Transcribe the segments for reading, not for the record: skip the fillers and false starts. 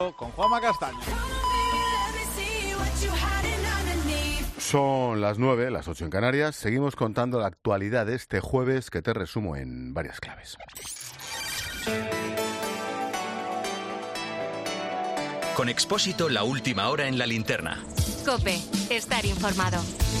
Con Juanma Castaño. Son las 9, las 8 en Canarias. Seguimos contando la actualidad de este jueves que te resumo en varias claves. Con Expósito, la última hora en la linterna. COPE, estar informado.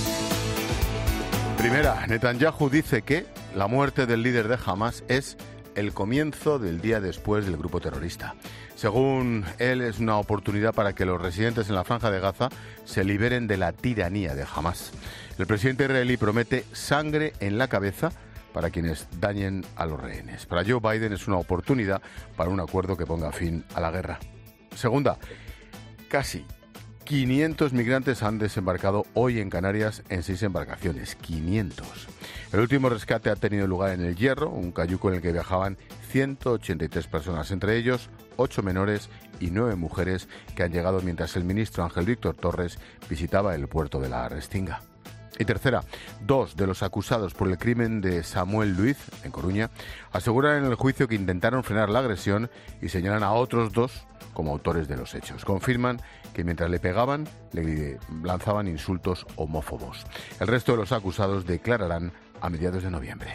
Primera, Netanyahu dice que la muerte del líder de Hamas es el comienzo del día después del grupo terrorista. Según él, es una oportunidad para que los residentes en la Franja de Gaza se liberen de la tiranía de Hamas. El presidente israelí promete sangre en la cabeza para quienes dañen a los rehenes. Para Joe Biden es una oportunidad para un acuerdo que ponga fin a la guerra. Segunda, casi 500 migrantes han desembarcado hoy en Canarias en 6 embarcaciones. 500. El último rescate ha tenido lugar en El Hierro, un cayuco en el que viajaban 183 personas, entre ellos 8 menores y 9 mujeres que han llegado mientras el ministro Ángel Víctor Torres visitaba el puerto de la Restinga. Y tercera, 2 de los acusados por el crimen de Samuel Luiz, en Coruña, aseguran en el juicio que intentaron frenar la agresión y señalan a otros 2 como autores de los hechos. Confirman que mientras le pegaban, le lanzaban insultos homófobos. El resto de los acusados declararán a mediados de noviembre.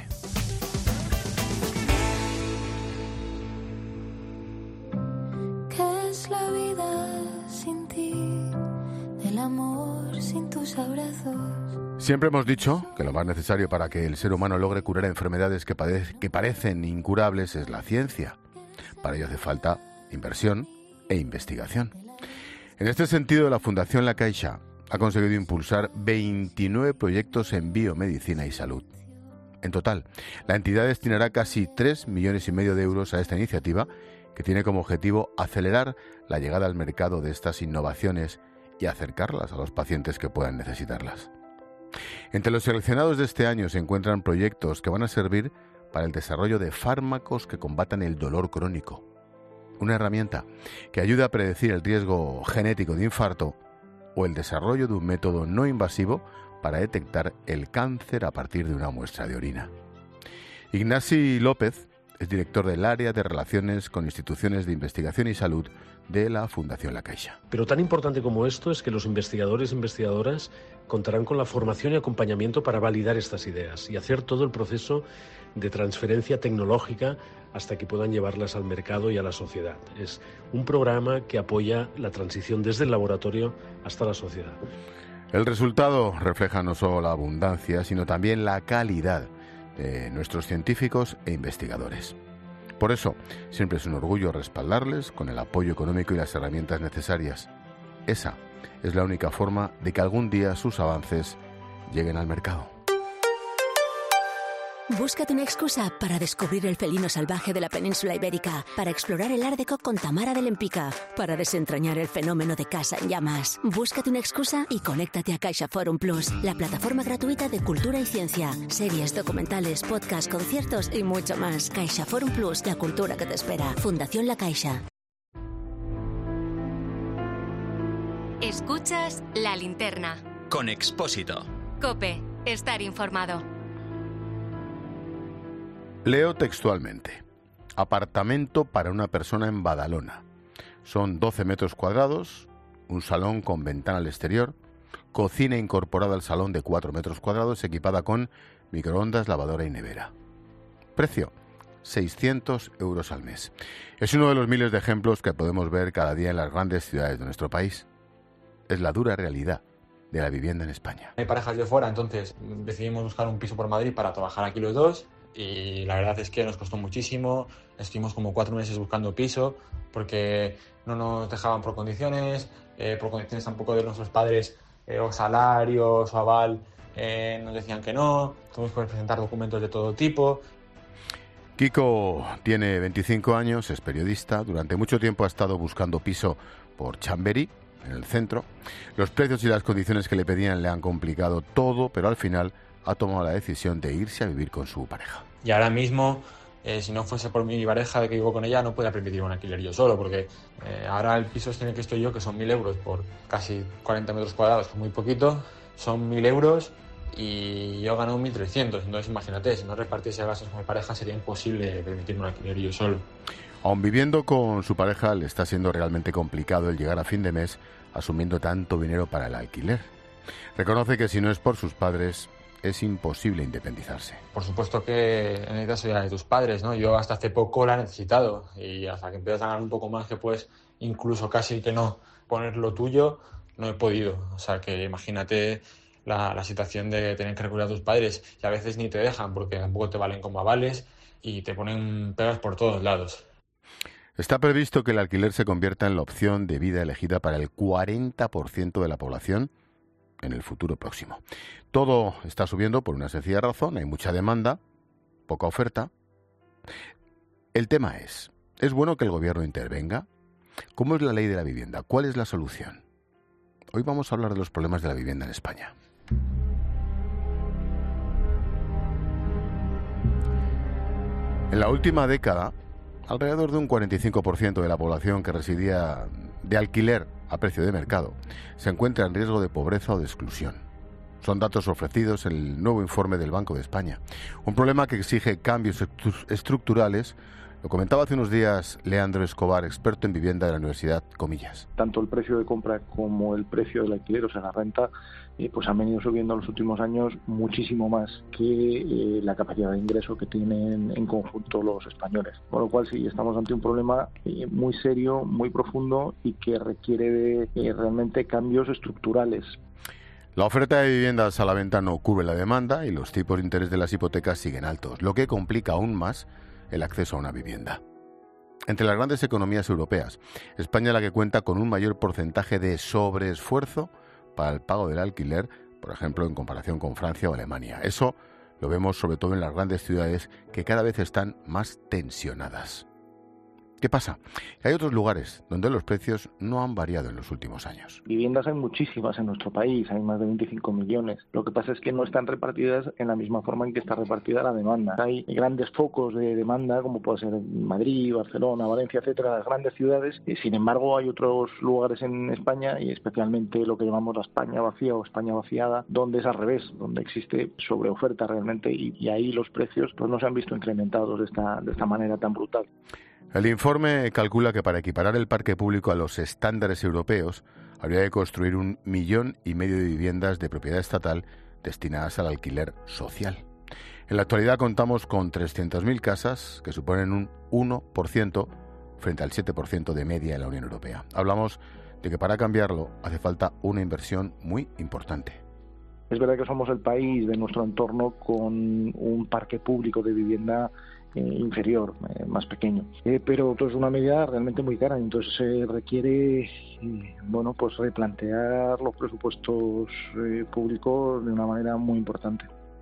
¿Qué es la vida sin ti? El amor sin tus abrazos. Siempre hemos dicho que lo más necesario para que el ser humano logre curar enfermedades que parecen incurables es la ciencia. Para ello hace falta inversión e investigación. En este sentido, la Fundación La Caixa ha conseguido impulsar 29 proyectos en biomedicina y salud. En total, la entidad destinará casi 3,5 millones de euros a esta iniciativa, que tiene como objetivo acelerar la llegada al mercado de estas innovaciones y acercarlas a los pacientes que puedan necesitarlas. Entre los seleccionados de este año se encuentran proyectos que van a servir para el desarrollo de fármacos que combatan el dolor crónico, una herramienta que ayuda a predecir el riesgo genético de infarto o el desarrollo de un método no invasivo para detectar el cáncer a partir de una muestra de orina. Ignasi López es director del área de relaciones con instituciones de investigación y salud de la Fundación La Caixa. Pero tan importante como esto es que los investigadores e investigadoras contarán con la formación y acompañamiento para validar estas ideas y hacer todo el proceso de transferencia tecnológica hasta que puedan llevarlas al mercado y a la sociedad. Es un programa que apoya la transición desde el laboratorio hasta la sociedad. El resultado refleja no solo la abundancia, sino también la calidad de nuestros científicos e investigadores. Por eso, siempre es un orgullo respaldarles con el apoyo económico y las herramientas necesarias. Esa es la única forma de que algún día sus avances lleguen al mercado. Búscate una excusa para descubrir el felino salvaje de la península ibérica, para explorar el Art Deco con Tamara de Lempicka, para desentrañar el fenómeno de Casa en Llamas. Búscate una excusa y conéctate a CaixaForum Plus, la plataforma gratuita de cultura y ciencia, series, documentales, podcasts, conciertos y mucho más. CaixaForum Plus, la cultura que te espera. Fundación La Caixa. Escuchas La Linterna. Con Expósito. COPE, estar informado. Leo textualmente. Apartamento para una persona en Badalona. Son 12 metros cuadrados, un salón con ventana al exterior, cocina incorporada al salón de 4 metros cuadrados, equipada con microondas, lavadora y nevera. Precio, 600 euros al mes. Es uno de los miles de ejemplos que podemos ver cada día en las grandes ciudades de nuestro país. Es la dura realidad de la vivienda en España. Hay parejas de fuera, entonces decidimos buscar un piso por Madrid para trabajar aquí los dos. Y la verdad es que nos costó muchísimo, estuvimos como 4 meses buscando piso porque no nos dejaban por condiciones tampoco de nuestros padres, o salarios o aval, nos decían que no, tuvimos que presentar documentos de todo tipo. Kiko tiene 25 años, es periodista, durante mucho tiempo ha estado buscando piso por Chamberí, en el centro. Los precios y las condiciones que le pedían le han complicado todo, pero al final ha tomado la decisión de irse a vivir con su pareja. Y ahora mismo, si no fuese por mi pareja que vivo con ella, no podría permitir un alquiler yo solo, porque ahora el piso en el que estoy yo, que son 1.000 euros por casi 40 metros cuadrados, que es muy poquito, son 1.000 euros y yo gano 1.300. Entonces imagínate, si no repartiese gastos con mi pareja sería imposible permitirme un alquiler yo solo. Aun viviendo con su pareja, le está siendo realmente complicado el llegar a fin de mes asumiendo tanto dinero para el alquiler. Reconoce que si no es por sus padres, es imposible independizarse. Por supuesto que necesitas ayuda de tus padres, ¿no? Yo hasta hace poco la he necesitado y hasta que empiezas a ganar un poco más, que puedes incluso casi que no poner lo tuyo, no he podido. O sea que imagínate la situación de tener que recurrir a tus padres y a veces ni te dejan porque tampoco te valen como avales y te ponen pegas por todos lados. Está previsto que el alquiler se convierta en la opción de vida elegida para el 40% de la población en el futuro próximo. Todo está subiendo por una sencilla razón: hay mucha demanda, poca oferta. El tema ¿es bueno que el gobierno intervenga? ¿Cómo es la ley de la vivienda? ¿Cuál es la solución? Hoy vamos a hablar de los problemas de la vivienda en España. En la última década, alrededor de un 45% de la población que residía de alquiler a precio de mercado se encuentra en riesgo de pobreza o de exclusión. Son datos ofrecidos en el nuevo informe del Banco de España. Un problema que exige cambios estructurales. Lo comentaba hace unos días Leandro Escobar, experto en vivienda de la Universidad Comillas. Tanto el precio de compra como el precio del alquiler, o sea, la renta, pues han venido subiendo en los últimos años muchísimo más que la capacidad de ingreso que tienen en conjunto los españoles. Con lo cual sí, estamos ante un problema muy serio, muy profundo y que requiere de realmente cambios estructurales. La oferta de viviendas a la venta no cubre la demanda y los tipos de interés de las hipotecas siguen altos, lo que complica aún más el acceso a una vivienda. Entre las grandes economías europeas, España es la que cuenta con un mayor porcentaje de sobreesfuerzo para el pago del alquiler, por ejemplo, en comparación con Francia o Alemania. Eso lo vemos sobre todo en las grandes ciudades que cada vez están más tensionadas. ¿Qué pasa? Que hay otros lugares donde los precios no han variado en los últimos años. Viviendas hay muchísimas en nuestro país, hay más de 25 millones. Lo que pasa es que no están repartidas en la misma forma en que está repartida la demanda. Hay grandes focos de demanda, como puede ser Madrid, Barcelona, Valencia, etcétera, las grandes ciudades. Sin embargo, hay otros lugares en España, y especialmente lo que llamamos la España vacía o España vaciada, donde es al revés, donde existe sobreoferta realmente y ahí los precios pues no se han visto incrementados de esta manera tan brutal. El informe calcula que para equiparar el parque público a los estándares europeos habría que construir 1,5 millones de viviendas de propiedad estatal destinadas al alquiler social. En la actualidad contamos con 300.000 casas, que suponen un 1% frente al 7% de media en la Unión Europea. Hablamos de que para cambiarlo hace falta una inversión muy importante. Es verdad que somos el país de nuestro entorno con un parque público de vivienda inferior, más pequeño, pero esto es una medida realmente muy cara, entonces se requiere pues replantear los presupuestos públicos de una manera muy importante.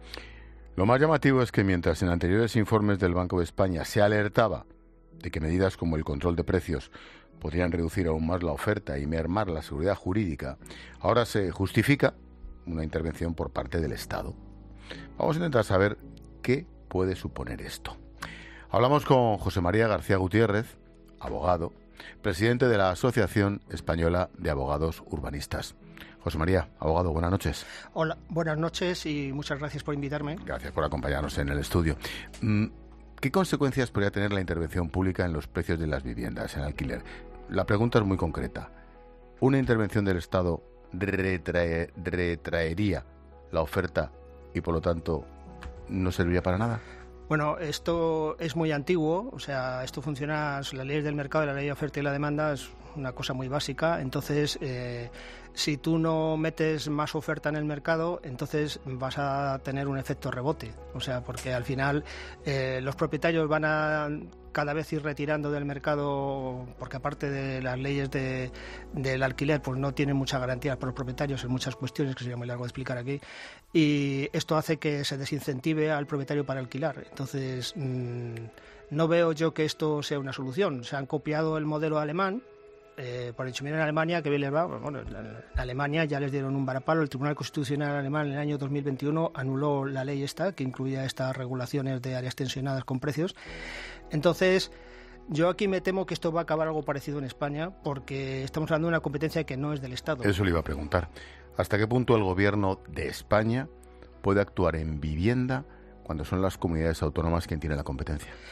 Lo más llamativo es que mientras en anteriores informes del Banco de España se alertaba de que medidas como el control de precios podrían reducir aún más la oferta y mermar la seguridad jurídica, ahora se justifica una intervención por parte del Estado. Vamos a intentar saber qué puede suponer esto. Hablamos con José María García Gutiérrez, abogado, presidente de la Asociación Española de Abogados Urbanistas. José María, abogado, buenas noches. Hola, buenas noches y muchas gracias por invitarme. Gracias por acompañarnos en el estudio. ¿Qué consecuencias podría tener la intervención pública en los precios de las viviendas en alquiler? La pregunta es muy concreta. ¿Una intervención del Estado retraería la oferta y, por lo tanto, no serviría para nada? Bueno, esto es muy antiguo, o sea, esto funciona, las leyes del mercado, la ley de oferta y la demanda es una cosa muy básica, entonces si tú no metes más oferta en el mercado, entonces vas a tener un efecto rebote, o sea, porque al final los propietarios van a cada vez ir retirando del mercado, porque aparte de las leyes del alquiler, pues no tienen mucha garantía para los propietarios en muchas cuestiones, que sería muy largo de explicar aquí, y esto hace que se desincentive al propietario para alquilar. Entonces, no veo yo que esto sea una solución. Se han copiado el modelo alemán, por hecho, miren en Alemania, que bien les va. Bueno, en Alemania ya les dieron un varapalo. El Tribunal Constitucional alemán en el año 2021 anuló la ley esta, que incluía estas regulaciones de áreas tensionadas con precios. Entonces, yo aquí me temo que esto va a acabar algo parecido en España, porque estamos hablando de una competencia que no es del Estado. Eso le iba a preguntar. ¿Hasta qué punto el gobierno de España puede actuar en vivienda cuando son las comunidades autónomas quien tienen la competencia?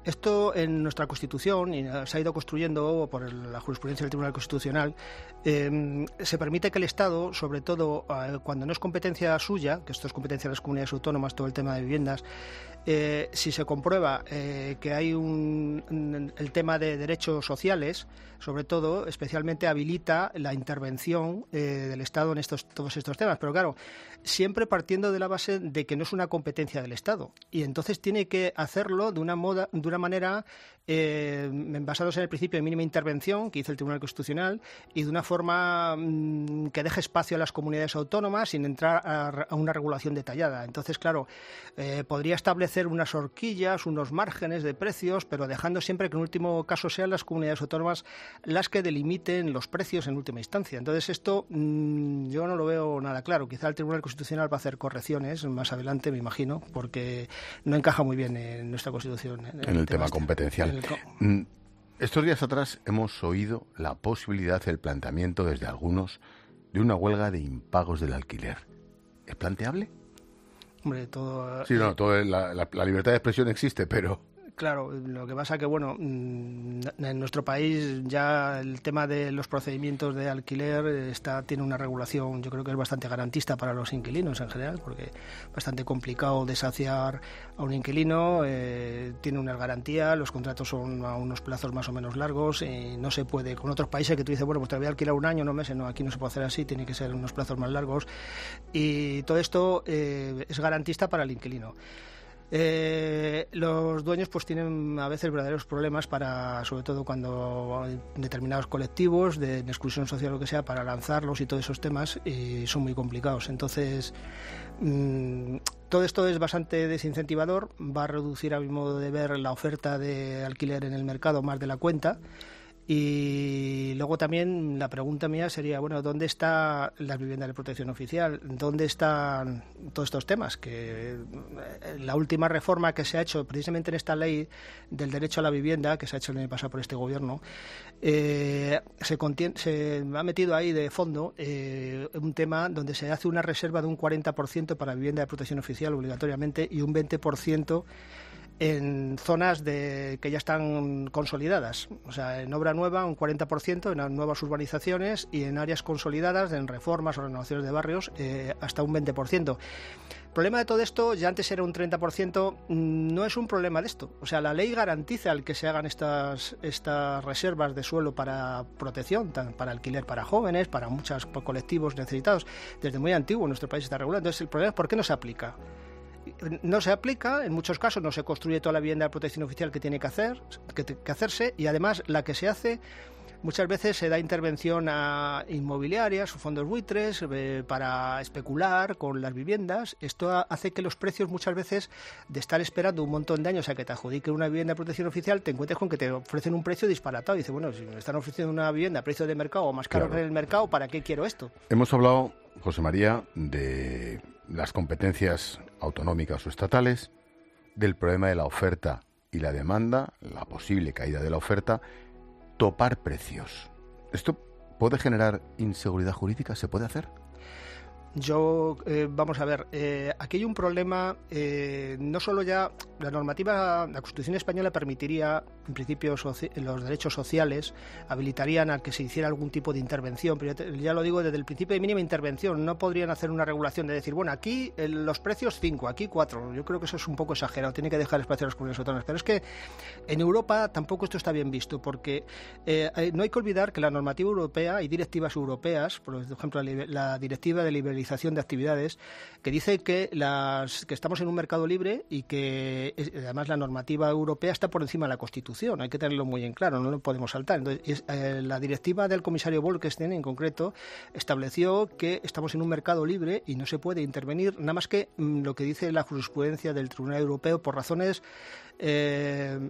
Esto en nuestra Constitución, y se ha ido construyendo por la jurisprudencia del Tribunal Constitucional, se permite que el Estado, sobre todo cuando no es competencia suya, que esto es competencia de las comunidades autónomas, todo el tema de viviendas, si se comprueba que hay el tema de derechos sociales, sobre todo, especialmente habilita la intervención del Estado en todos estos temas. Pero claro, siempre partiendo de la base de que no es una competencia del Estado. Y entonces tiene que hacerlo de una manera basándose en el principio de mínima intervención que hizo el Tribunal Constitucional y de una forma que deje espacio a las comunidades autónomas sin entrar a una regulación detallada. Entonces, claro, podría establecer unas horquillas, unos márgenes de precios, pero dejando siempre que en último caso sean las comunidades autónomas las que delimiten los precios en última instancia. Entonces esto yo no lo veo nada claro. Quizá el Tribunal Constitucional va a hacer correcciones más adelante, me imagino, porque no encaja muy bien en nuestra Constitución. En el tema competencial. Estos días atrás hemos oído la posibilidad, el planteamiento desde algunos, de una huelga de impagos del alquiler. ¿Es planteable? Hombre, todo... Sí, no, la libertad de expresión existe, pero... Claro, lo que pasa que, bueno, en nuestro país ya el tema de los procedimientos de alquiler tiene una regulación, yo creo que es bastante garantista para los inquilinos en general, porque es bastante complicado desahuciar a un inquilino, tiene una garantía, los contratos son a unos plazos más o menos largos y no se puede, con otros países que tú dices, bueno, pues te voy a alquilar un año, 9 meses, no, aquí no se puede hacer así, tiene que ser unos plazos más largos y todo esto es garantista para el inquilino. Los dueños pues tienen a veces verdaderos problemas sobre todo cuando hay determinados colectivos de exclusión social o lo que sea, para lanzarlos y todos esos temas son muy complicados. Entonces todo esto es bastante desincentivador, va a reducir a mi modo de ver la oferta de alquiler en el mercado más de la cuenta. Y luego también la pregunta mía sería, bueno, ¿dónde están las viviendas de protección oficial? ¿Dónde están todos estos temas? Que la última reforma que se ha hecho precisamente en esta ley del derecho a la vivienda, que se ha hecho el año pasado por este gobierno, se ha metido ahí de fondo un tema donde se hace una reserva de un 40% para vivienda de protección oficial obligatoriamente y un 20% en zonas que ya están consolidadas, o sea, en obra nueva un 40%, en nuevas urbanizaciones y en áreas consolidadas, en reformas o renovaciones de barrios, hasta un 20%. El problema de todo esto, ya antes era un 30%, no es un problema de esto. O sea, la ley garantiza el que se hagan estas reservas de suelo para protección, para alquiler para jóvenes, para muchos colectivos necesitados. Desde muy antiguo en nuestro país está regulado. Entonces, el problema es ¿por qué no se aplica? No se aplica, en muchos casos no se construye toda la vivienda de protección oficial que tiene que hacerse y además la que se hace muchas veces se da intervención a inmobiliarias o fondos buitres para especular con las viviendas. Esto hace que los precios muchas veces de estar esperando un montón de años a que te adjudiquen una vivienda de protección oficial te encuentres con que te ofrecen un precio disparatado y dices, bueno, si me están ofreciendo una vivienda a precio de mercado o más caro que en el mercado, ¿para qué quiero esto? Hemos hablado, José María, de las competencias autonómicas o estatales, del problema de la oferta y la demanda, la posible caída de la oferta, topar precios. ¿Esto puede generar inseguridad jurídica? ¿Se puede hacer? Vamos a ver, aquí hay un problema, no solo ya la normativa, la Constitución española permitiría, en principio, los derechos sociales, habilitarían a que se hiciera algún tipo de intervención, pero ya lo digo desde el principio de mínima intervención, no podrían hacer una regulación de decir, bueno, aquí los precios 5, aquí 4, yo creo que eso es un poco exagerado, tiene que dejar espacio a las comunidades autónomas, pero es que en Europa tampoco esto está bien visto, porque no hay que olvidar que la normativa europea, hay directivas europeas, por ejemplo, la directiva de liberalización de actividades, que dice que estamos en un mercado libre y que además la normativa europea está por encima de la Constitución, hay que tenerlo muy en claro, no lo podemos saltar. Entonces, la directiva del comisario Bolkestein en concreto estableció que estamos en un mercado libre y no se puede intervenir nada más que lo que dice la jurisprudencia del Tribunal Europeo por razones de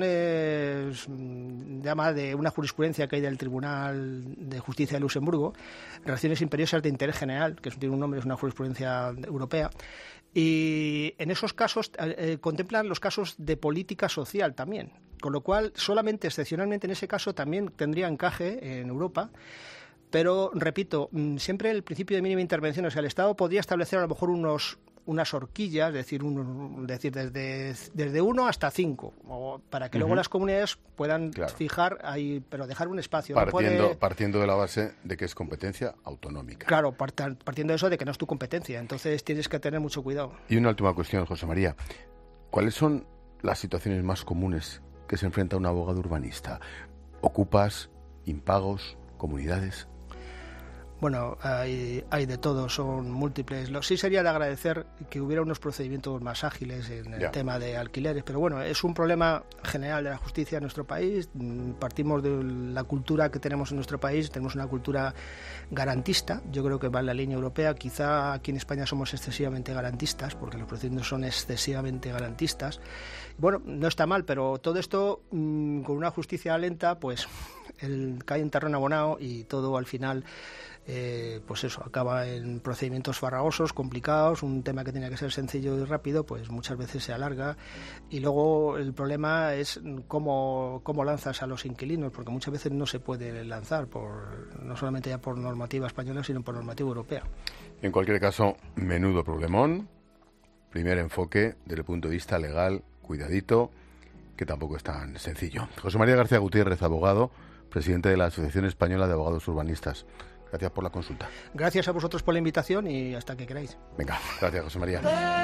una jurisprudencia que hay del Tribunal de Justicia de Luxemburgo, relaciones imperiosas de interés general, que tiene un nombre, es una jurisprudencia europea, y en esos casos contemplan los casos de política social también, con lo cual solamente excepcionalmente en ese caso también tendría encaje en Europa. Pero, repito, siempre el principio de mínima intervención, o sea, el Estado podría establecer a lo mejor unas horquillas, es decir, desde 1 hasta 5, para que luego las comunidades puedan fijar ahí, pero dejar un espacio. Partiendo de la base de que es competencia autonómica. Claro, partiendo de eso de que no es tu competencia, entonces tienes que tener mucho cuidado. Y una última cuestión, José María. ¿Cuáles son las situaciones más comunes que se enfrenta un abogado urbanista? ¿Ocupas, impagos, comunidades? Bueno, hay de todo, son múltiples. Sí sería de agradecer que hubiera unos procedimientos más ágiles en el tema de alquileres, pero bueno, es un problema general de la justicia en nuestro país. Partimos de la cultura que tenemos en nuestro país, tenemos una cultura garantista, yo creo que va en la línea europea. Quizá aquí en España somos excesivamente garantistas, porque los procedimientos son excesivamente garantistas. Bueno, no está mal, pero todo esto con una justicia lenta, pues cae en terreno abonado y todo al final pues eso, acaba en procedimientos farragosos, complicados. Un tema que tenía que ser sencillo y rápido, pues muchas veces se alarga, y luego el problema es cómo lanzas a los inquilinos, porque muchas veces no se puede lanzar, no solamente ya por normativa española, sino por normativa europea. En cualquier caso, menudo problemón. Primer enfoque desde el punto de vista legal, cuidadito, que tampoco es tan sencillo. José María García Gutiérrez, abogado, presidente de la Asociación Española de Abogados Urbanistas. Gracias por la consulta. Gracias a vosotros por la invitación y hasta que queráis. Venga, gracias, José María.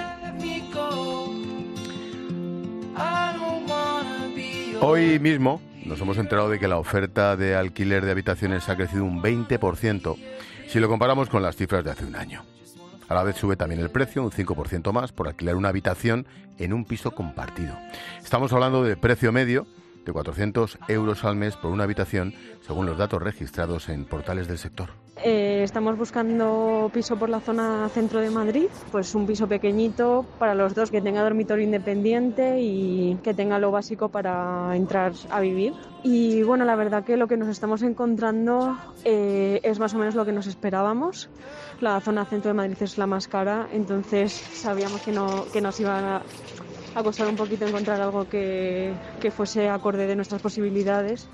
Hoy mismo nos hemos enterado de que la oferta de alquiler de habitaciones ha crecido un 20% si lo comparamos con las cifras de hace un año. A la vez sube también el precio, un 5% más, por alquilar una habitación en un piso compartido. Estamos hablando de precio medio de 400 euros al mes por una habitación, según los datos registrados en portales del sector. Estamos buscando piso por la zona centro de Madrid, pues un piso pequeñito para los dos, que tenga dormitorio independiente y que tenga lo básico para entrar a vivir. Y bueno, la verdad que lo que nos estamos encontrando es más o menos lo que nos esperábamos. La zona centro de Madrid es la más cara, entonces sabíamos que nos iban a costar un poquito encontrar algo que fuese acorde de nuestras posibilidades.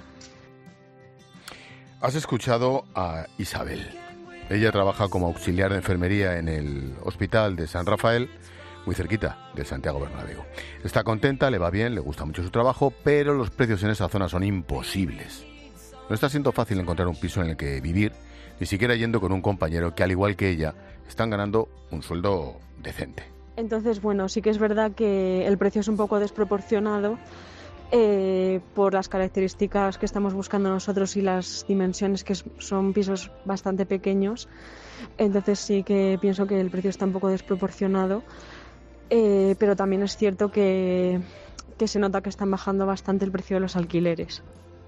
Has escuchado a Isabel. Ella trabaja como auxiliar de enfermería en el Hospital de San Rafael, muy cerquita de Santiago Bernabéu. Está contenta, le va bien, le gusta mucho su trabajo, pero los precios en esa zona son imposibles. No está siendo fácil encontrar un piso en el que vivir, ni siquiera yendo con un compañero que, al igual que ella, están ganando un sueldo decente. Entonces, bueno, sí que es verdad que el precio es un poco desproporcionado por las características que estamos buscando nosotros y las dimensiones, que son pisos bastante pequeños. Entonces sí que pienso que el precio está un poco desproporcionado, pero también es cierto que se nota que están bajando bastante el precio de los alquileres.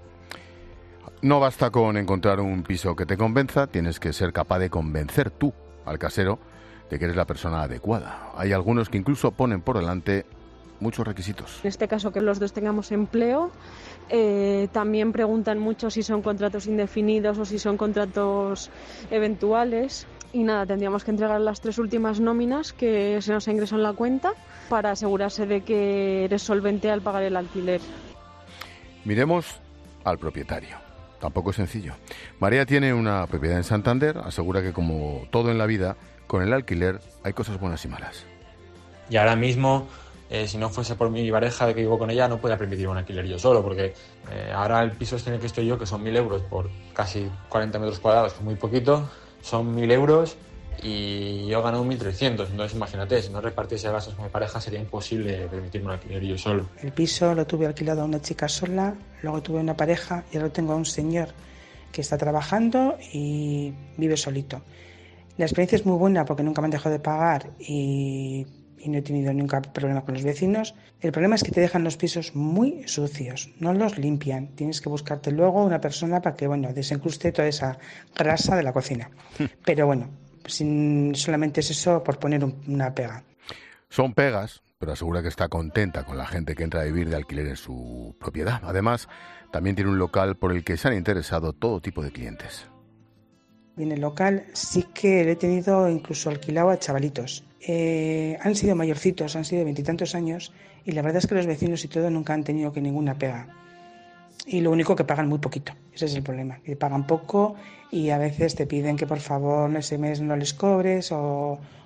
No basta con encontrar un piso que te convenza, tienes que ser capaz de convencer tú al casero de que eres la persona adecuada. Hay algunos que incluso ponen por delante muchos requisitos. En este caso, que los dos tengamos empleo. También preguntan mucho si son contratos indefinidos o si son contratos eventuales. Y nada, tendríamos que entregar las 3 últimas nóminas que se nos ingresó en la cuenta para asegurarse de que eres solvente al pagar el alquiler. Miremos al propietario. Tampoco es sencillo. María tiene una propiedad en Santander, asegura que, como todo en la vida, con el alquiler hay cosas buenas y malas. Y ahora mismo, si no fuese por mi pareja de que vivo con ella, no podía permitir un alquiler yo solo, porque ahora el piso en el que estoy yo, que son 1.000 euros por casi 40 metros cuadrados, que es muy poquito, son 1.000 euros y yo gano 1.300. Entonces imagínate, si no repartiese gastos con mi pareja sería imposible permitirme un alquiler yo solo. El piso lo tuve alquilado a una chica sola, luego tuve una pareja y ahora tengo a un señor que está trabajando y vive solito. La experiencia es muy buena porque nunca me han dejado de pagar y no he tenido nunca problemas con los vecinos. El problema es que te dejan los pisos muy sucios, no los limpian. Tienes que buscarte luego una persona para que, desencruste toda esa grasa de la cocina. Pero bueno, solamente es eso, por poner una pega. Son pegas, pero asegura que está contenta con la gente que entra a vivir de alquiler en su propiedad. Además, también tiene un local por el que se han interesado todo tipo de clientes. En el local sí que le he tenido incluso alquilado a chavalitos. Han sido mayorcitos, han sido de 20 y tantos años, y la verdad es que los vecinos y todo nunca han tenido que ninguna pega. Y lo único que pagan muy poquito, ese es el problema, que pagan poco y a veces te piden que por favor ese mes no les cobres o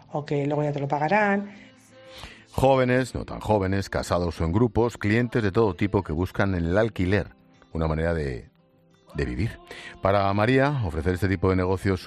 o que luego ya te lo pagarán. Jóvenes, no tan jóvenes, casados o en grupos, clientes de todo tipo que buscan en el alquiler una manera de vivir. Para María, ofrecer este tipo de negocios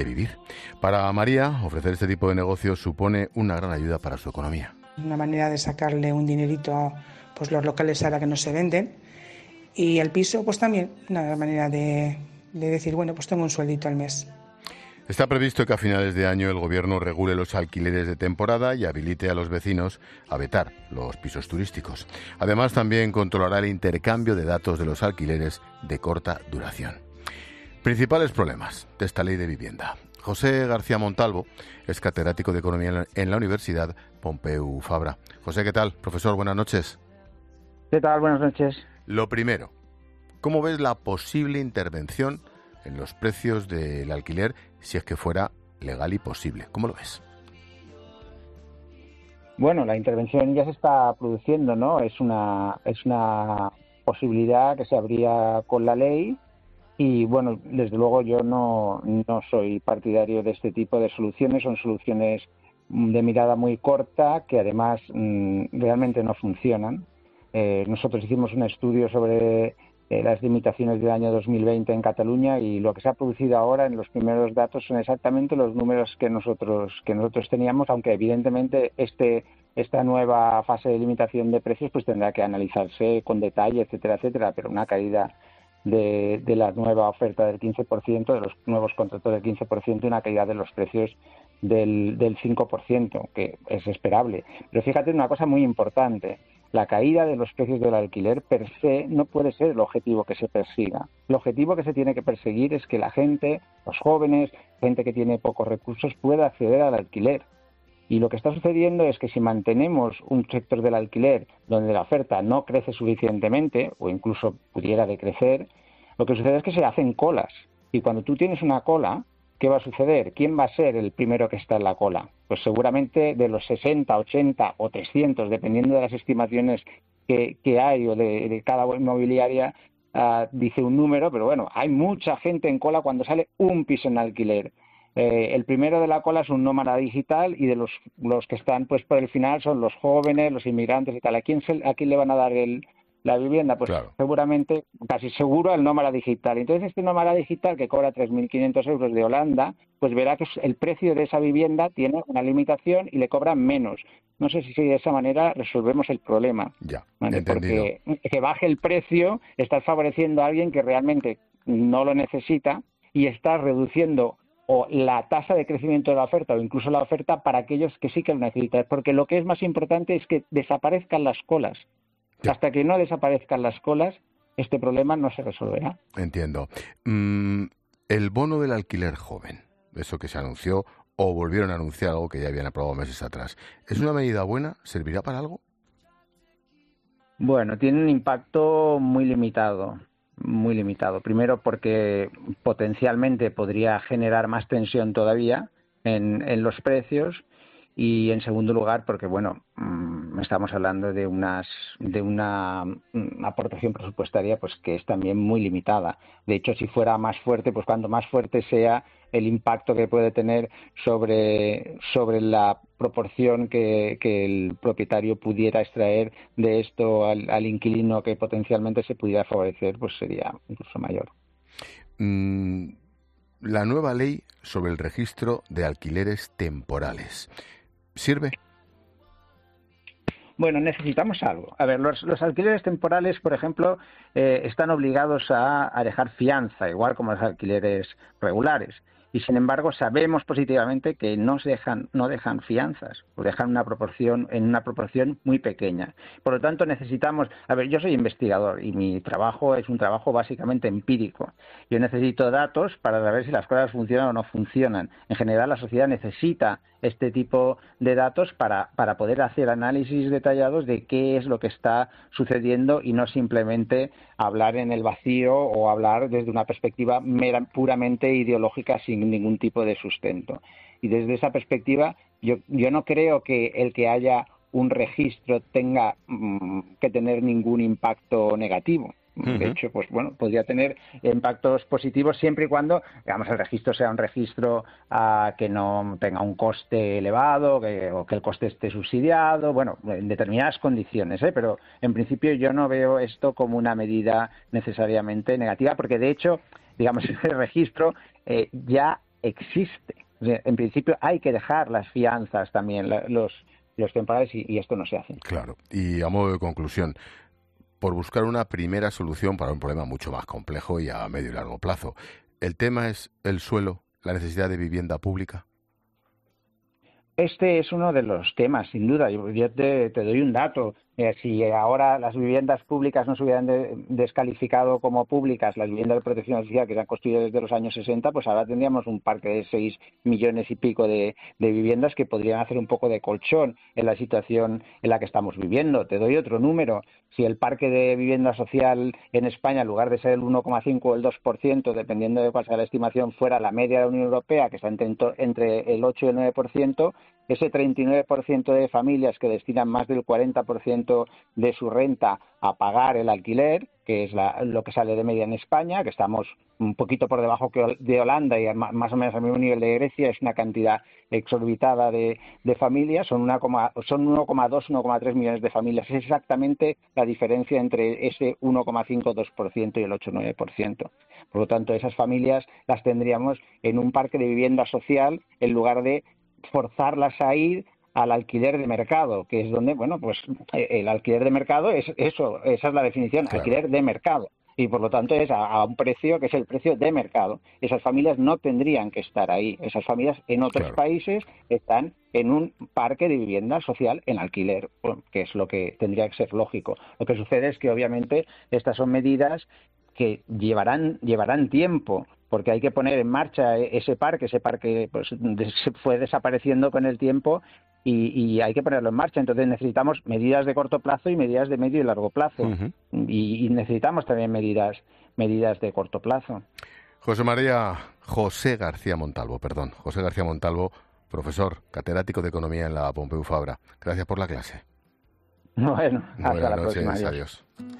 supone una gran ayuda para su economía. Una manera de sacarle un dinerito a pues los locales ahora que no se venden, y el piso pues también una manera de decir, bueno, pues tengo un sueldito al mes. Está previsto que a finales de año el Gobierno regule los alquileres de temporada y habilite a los vecinos a vetar los pisos turísticos. Además, también controlará el intercambio de datos de los alquileres de corta duración. Principales problemas de esta ley de vivienda. José García Montalvo es catedrático de Economía en la Universidad Pompeu Fabra. José, ¿qué tal? Profesor, buenas noches. ¿Qué tal? Buenas noches. Lo primero, ¿cómo ves la posible intervención en los precios del alquiler si es que fuera legal y posible? ¿Cómo lo ves? Bueno, la intervención ya se está produciendo, ¿no? Es una posibilidad que se abría con la ley y, bueno, desde luego yo no soy partidario de este tipo de soluciones. Son soluciones de mirada muy corta que además realmente no funcionan. Nosotros hicimos un estudio sobre las limitaciones del año 2020 en Cataluña y lo que se ha producido ahora en los primeros datos son exactamente los números que nosotros teníamos, aunque evidentemente esta nueva fase de limitación de precios pues tendrá que analizarse con detalle, etcétera, etcétera, pero una caída de la nueva oferta del 15%, de los nuevos contratos del 15% y una caída de los precios del 5%, que es esperable. Pero fíjate una cosa muy importante. La caída de los precios del alquiler per se no puede ser el objetivo que se persiga. El objetivo que se tiene que perseguir es que la gente, los jóvenes, gente que tiene pocos recursos, pueda acceder al alquiler. Y lo que está sucediendo es que si mantenemos un sector del alquiler donde la oferta no crece suficientemente o incluso pudiera decrecer, lo que sucede es que se hacen colas. Y cuando tú tienes una cola, ¿qué va a suceder? ¿Quién va a ser el primero que está en la cola? Pues seguramente de los 60, 80 o 300, dependiendo de las estimaciones que hay o de cada inmobiliaria, dice un número, pero bueno, hay mucha gente en cola cuando sale un piso en alquiler. El primero de la cola es un nómada digital y de los que están pues por el final son los jóvenes, los inmigrantes y tal. ¿A quién le van a dar la vivienda? Pues claro, seguramente, casi seguro, el nómada digital. Entonces este nómada digital que cobra 3.500 euros de Holanda, pues verá que el precio de esa vivienda tiene una limitación y le cobran menos. No sé si de esa manera resolvemos el problema. Ya, ¿vale? Porque que baje el precio, estás favoreciendo a alguien que realmente no lo necesita y estás reduciendo o la tasa de crecimiento de la oferta o incluso la oferta para aquellos que sí que lo necesitan. Porque lo que es más importante es que desaparezcan las colas. Ya. Hasta que no desaparezcan las colas, este problema no se resolverá. Entiendo. El bono del alquiler joven, eso que se anunció o volvieron a anunciar algo que ya habían aprobado meses atrás, ¿es una medida buena? ¿Servirá para algo? Bueno, tiene un impacto muy limitado. Muy limitado. Primero porque potencialmente podría generar más tensión todavía en los precios y en segundo lugar porque, bueno, estamos hablando de una aportación presupuestaria pues que es también muy limitada. De hecho, si fuera más fuerte, pues cuanto más fuerte sea el impacto que puede tener sobre la proporción que el propietario pudiera extraer de esto al inquilino que potencialmente se pudiera favorecer, pues sería incluso mayor. La nueva ley sobre el registro de alquileres temporales, ¿sirve? Bueno, necesitamos algo. A ver, los alquileres temporales, por ejemplo, están obligados a dejar fianza, igual como los alquileres regulares. Y sin embargo sabemos positivamente que no dejan fianzas, o dejan en una proporción muy pequeña. Por lo tanto necesitamos, yo soy investigador y mi trabajo es un trabajo básicamente empírico. Yo necesito datos para saber si las cosas funcionan o no funcionan. En general la sociedad necesita este tipo de datos para poder hacer análisis detallados de qué es lo que está sucediendo y no simplemente hablar en el vacío o hablar desde una perspectiva puramente ideológica sin ningún tipo de sustento. Y desde esa perspectiva yo no creo que el que haya un registro tenga que tener ningún impacto negativo. De hecho, pues bueno, podría tener impactos positivos siempre y cuando, digamos, el registro sea un registro que no tenga un coste elevado, o que el coste esté subsidiado, bueno, en determinadas condiciones, pero en principio yo no veo esto como una medida necesariamente negativa, porque de hecho, digamos, ese registro ya existe. O sea, en principio hay que dejar las fianzas también, los temporales, y esto no se hace. Claro, y a modo de conclusión, por buscar una primera solución para un problema mucho más complejo y a medio y largo plazo, ¿el tema es el suelo, la necesidad de vivienda pública? Este es uno de los temas, sin duda. Yo te doy un dato. Si ahora las viviendas públicas no se hubieran descalificado como públicas, las viviendas de protección oficial que se han construido desde los años 60, pues ahora tendríamos un parque de 6 millones y pico de viviendas que podrían hacer un poco de colchón en la situación en la que estamos viviendo. Te doy otro número. Si el parque de vivienda social en España, en lugar de ser el 1,5 o el 2%, dependiendo de cuál sea la estimación, fuera la media de la Unión Europea, que está entre el 8 y el 9%, ese 39% de familias que destinan más del 40% de su renta a pagar el alquiler, que es lo que sale de media en España, que estamos un poquito por debajo de Holanda y más o menos al mismo nivel de Grecia, es una cantidad exorbitada de familias, son 1,2, 1,3 millones de familias. Es exactamente la diferencia entre ese 1,5, 2% y el 8, 9%. Por lo tanto, esas familias las tendríamos en un parque de vivienda social en lugar de forzarlas a ir al alquiler de mercado, que es donde, bueno, pues el alquiler de mercado es eso, esa es la definición, claro. Alquiler de mercado. Y por lo tanto es a un precio que es el precio de mercado. Esas familias no tendrían que estar ahí. Esas familias en otros países están en un parque de vivienda social en alquiler, que es lo que tendría que ser lógico. Lo que sucede es que obviamente estas son medidas que llevarán tiempo, porque hay que poner en marcha ese parque pues se fue desapareciendo con el tiempo y hay que ponerlo en marcha. Entonces necesitamos medidas de corto plazo y medidas de medio y largo plazo. Uh-huh. Y necesitamos también medidas de corto plazo. José García Montalvo, profesor catedrático de Economía en la Pompeu Fabra. Gracias por la clase. Bueno, hasta la próxima. Adiós.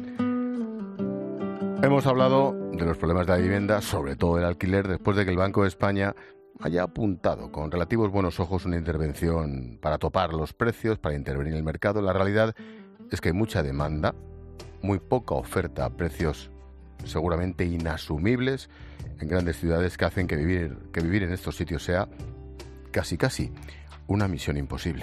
Hemos hablado de los problemas de la vivienda, sobre todo el alquiler, después de que el Banco de España haya apuntado con relativos buenos ojos una intervención para topar los precios, para intervenir en el mercado. La realidad es que hay mucha demanda, muy poca oferta a precios seguramente inasumibles en grandes ciudades, que hacen que vivir en estos sitios sea casi una misión imposible.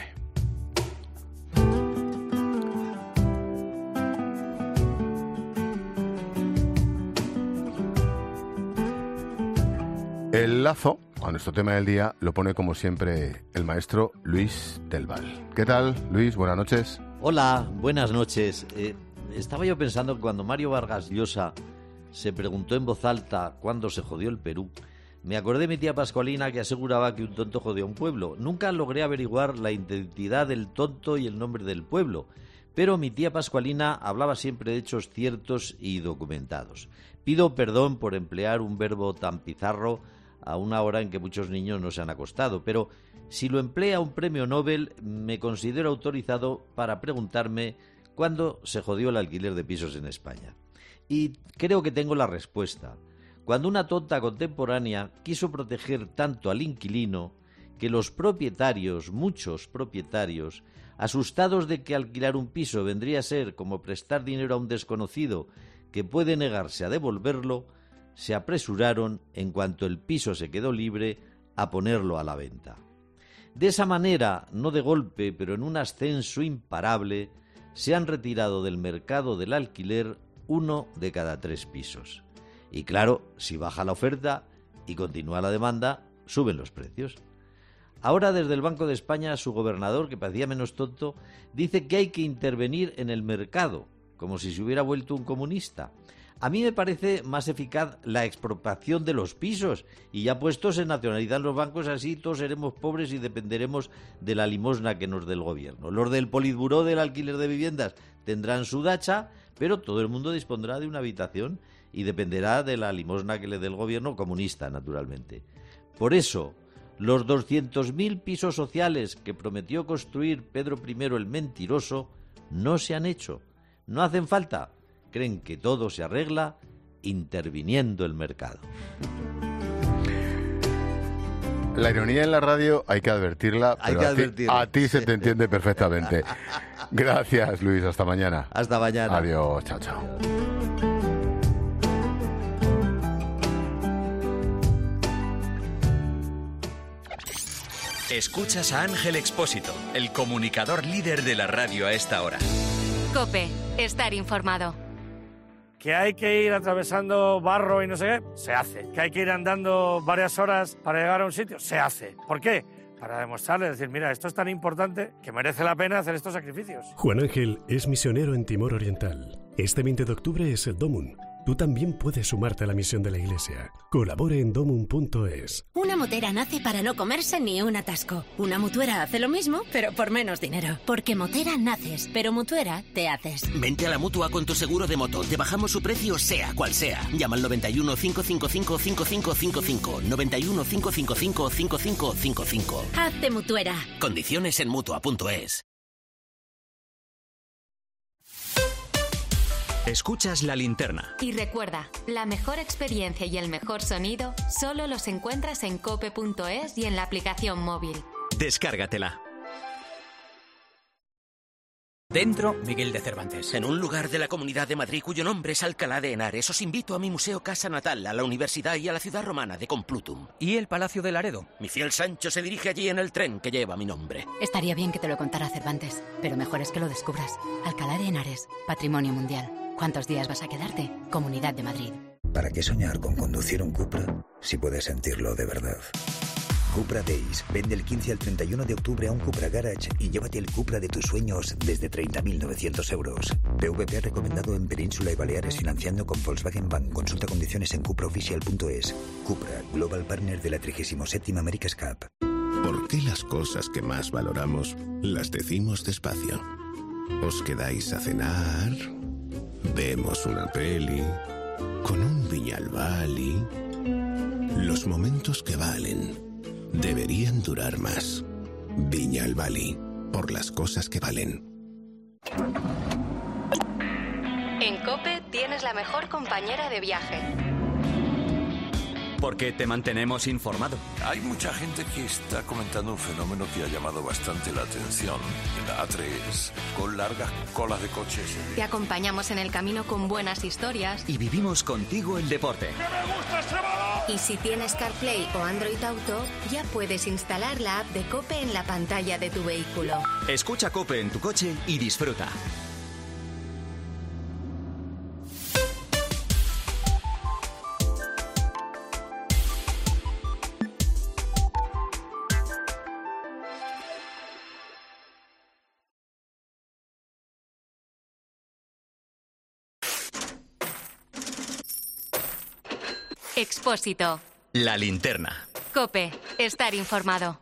El lazo a nuestro tema del día lo pone, como siempre, el maestro Luis del Val. ¿Qué tal, Luis? Buenas noches. Hola, buenas noches. Estaba yo pensando que cuando Mario Vargas Llosa se preguntó en voz alta cuándo se jodió el Perú, me acordé de mi tía Pascualina, que aseguraba que un tonto jodió a un pueblo. Nunca logré averiguar la identidad del tonto y el nombre del pueblo, pero mi tía Pascualina hablaba siempre de hechos ciertos y documentados. Pido perdón por emplear un verbo tan pizarro a una hora en que muchos niños no se han acostado, pero si lo emplea un premio Nobel, me considero autorizado para preguntarme cuándo se jodió el alquiler de pisos en España. Y creo que tengo la respuesta. Cuando una tonta contemporánea quiso proteger tanto al inquilino que los propietarios, muchos propietarios, asustados de que alquilar un piso vendría a ser como prestar dinero a un desconocido que puede negarse a devolverlo, se apresuraron, en cuanto el piso se quedó libre, a ponerlo a la venta. De esa manera, no de golpe, pero en un ascenso imparable, se han retirado del mercado del alquiler 1 de cada 3 pisos. Y claro, si baja la oferta y continúa la demanda, suben los precios. Ahora, desde el Banco de España, su gobernador, que parecía menos tonto, dice que hay que intervenir en el mercado, como si se hubiera vuelto un comunista. A mí me parece más eficaz la expropiación de los pisos, y ya puestos se nacionalizan los bancos, así todos seremos pobres y dependeremos de la limosna que nos dé el gobierno. Los del Politburó del alquiler de viviendas tendrán su dacha, pero todo el mundo dispondrá de una habitación y dependerá de la limosna que le dé el gobierno, comunista, naturalmente. Por eso, los 200.000 pisos sociales que prometió construir Pedro I el Mentiroso no se han hecho. No hacen falta. creen que todo se arregla interviniendo el mercado. La ironía en la radio hay que advertirla, pero a ti se te entiende perfectamente. Gracias, Luis. Hasta mañana. Hasta mañana. Adiós. Chao, chao. Escuchas a Ángel Expósito, el comunicador líder de la radio a esta hora. COPE. Estar informado. Que hay que ir atravesando barro y no sé qué, se hace. Que hay que ir andando varias horas para llegar a un sitio, se hace. ¿Por qué? Para demostrarle, decir, mira, esto es tan importante que merece la pena hacer estos sacrificios. Juan Ángel es misionero en Timor Oriental. Este 20 de octubre es el Domun. Tú también puedes sumarte a la misión de la Iglesia. Colabore en domun.es. Una motera nace para no comerse ni un atasco. Una mutuera hace lo mismo, pero por menos dinero. Porque motera naces, pero mutuera te haces. Vente a la Mutua con tu seguro de moto. Te bajamos su precio sea cual sea. Llama al 91 555 5555. 91 555 5555. Hazte mutuera. Condiciones en Mutua.es. Escuchas La Linterna. Y recuerda, la mejor experiencia y el mejor sonido solo los encuentras en cope.es y en la aplicación móvil. Descárgatela. Dentro, Miguel de Cervantes. En un lugar de la Comunidad de Madrid cuyo nombre es Alcalá de Henares, os invito a mi museo Casa Natal, a la Universidad y a la ciudad romana de Complutum. ¿Y el Palacio de Laredo? Mi fiel Sancho se dirige allí en el tren que lleva mi nombre. Estaría bien que te lo contara Cervantes, pero mejor es que lo descubras. Alcalá de Henares, Patrimonio Mundial. ¿Cuántos días vas a quedarte? Comunidad de Madrid. ¿Para qué soñar con conducir un Cupra si puedes sentirlo de verdad? Cupra Days. Vende el 15 al 31 de octubre a un Cupra Garage y llévate el Cupra de tus sueños desde 30.900 euros. PVP recomendado en Península y Baleares financiando con Volkswagen Bank. Consulta condiciones en cupraoficial.es. Cupra, Global Partner de la 37ª America's Cup. ¿Por qué las cosas que más valoramos las decimos despacio? ¿Os quedáis a cenar? ¿Vemos una peli? ¿Con un Viñalbali? Los momentos que valen deberían durar más. Viñalbali, por las cosas que valen. En COPE tienes la mejor compañera de viaje. Porque te mantenemos informado. Hay mucha gente que está comentando un fenómeno que ha llamado bastante la atención. En la A3, con largas colas de coches. Te acompañamos en el camino con buenas historias. Y vivimos contigo el deporte. ¡Que me gusta ese balón! Y si tienes CarPlay o Android Auto, ya puedes instalar la app de COPE en la pantalla de tu vehículo. Escucha COPE en tu coche y disfruta. Expósito. La Linterna. COPE. Estar informado.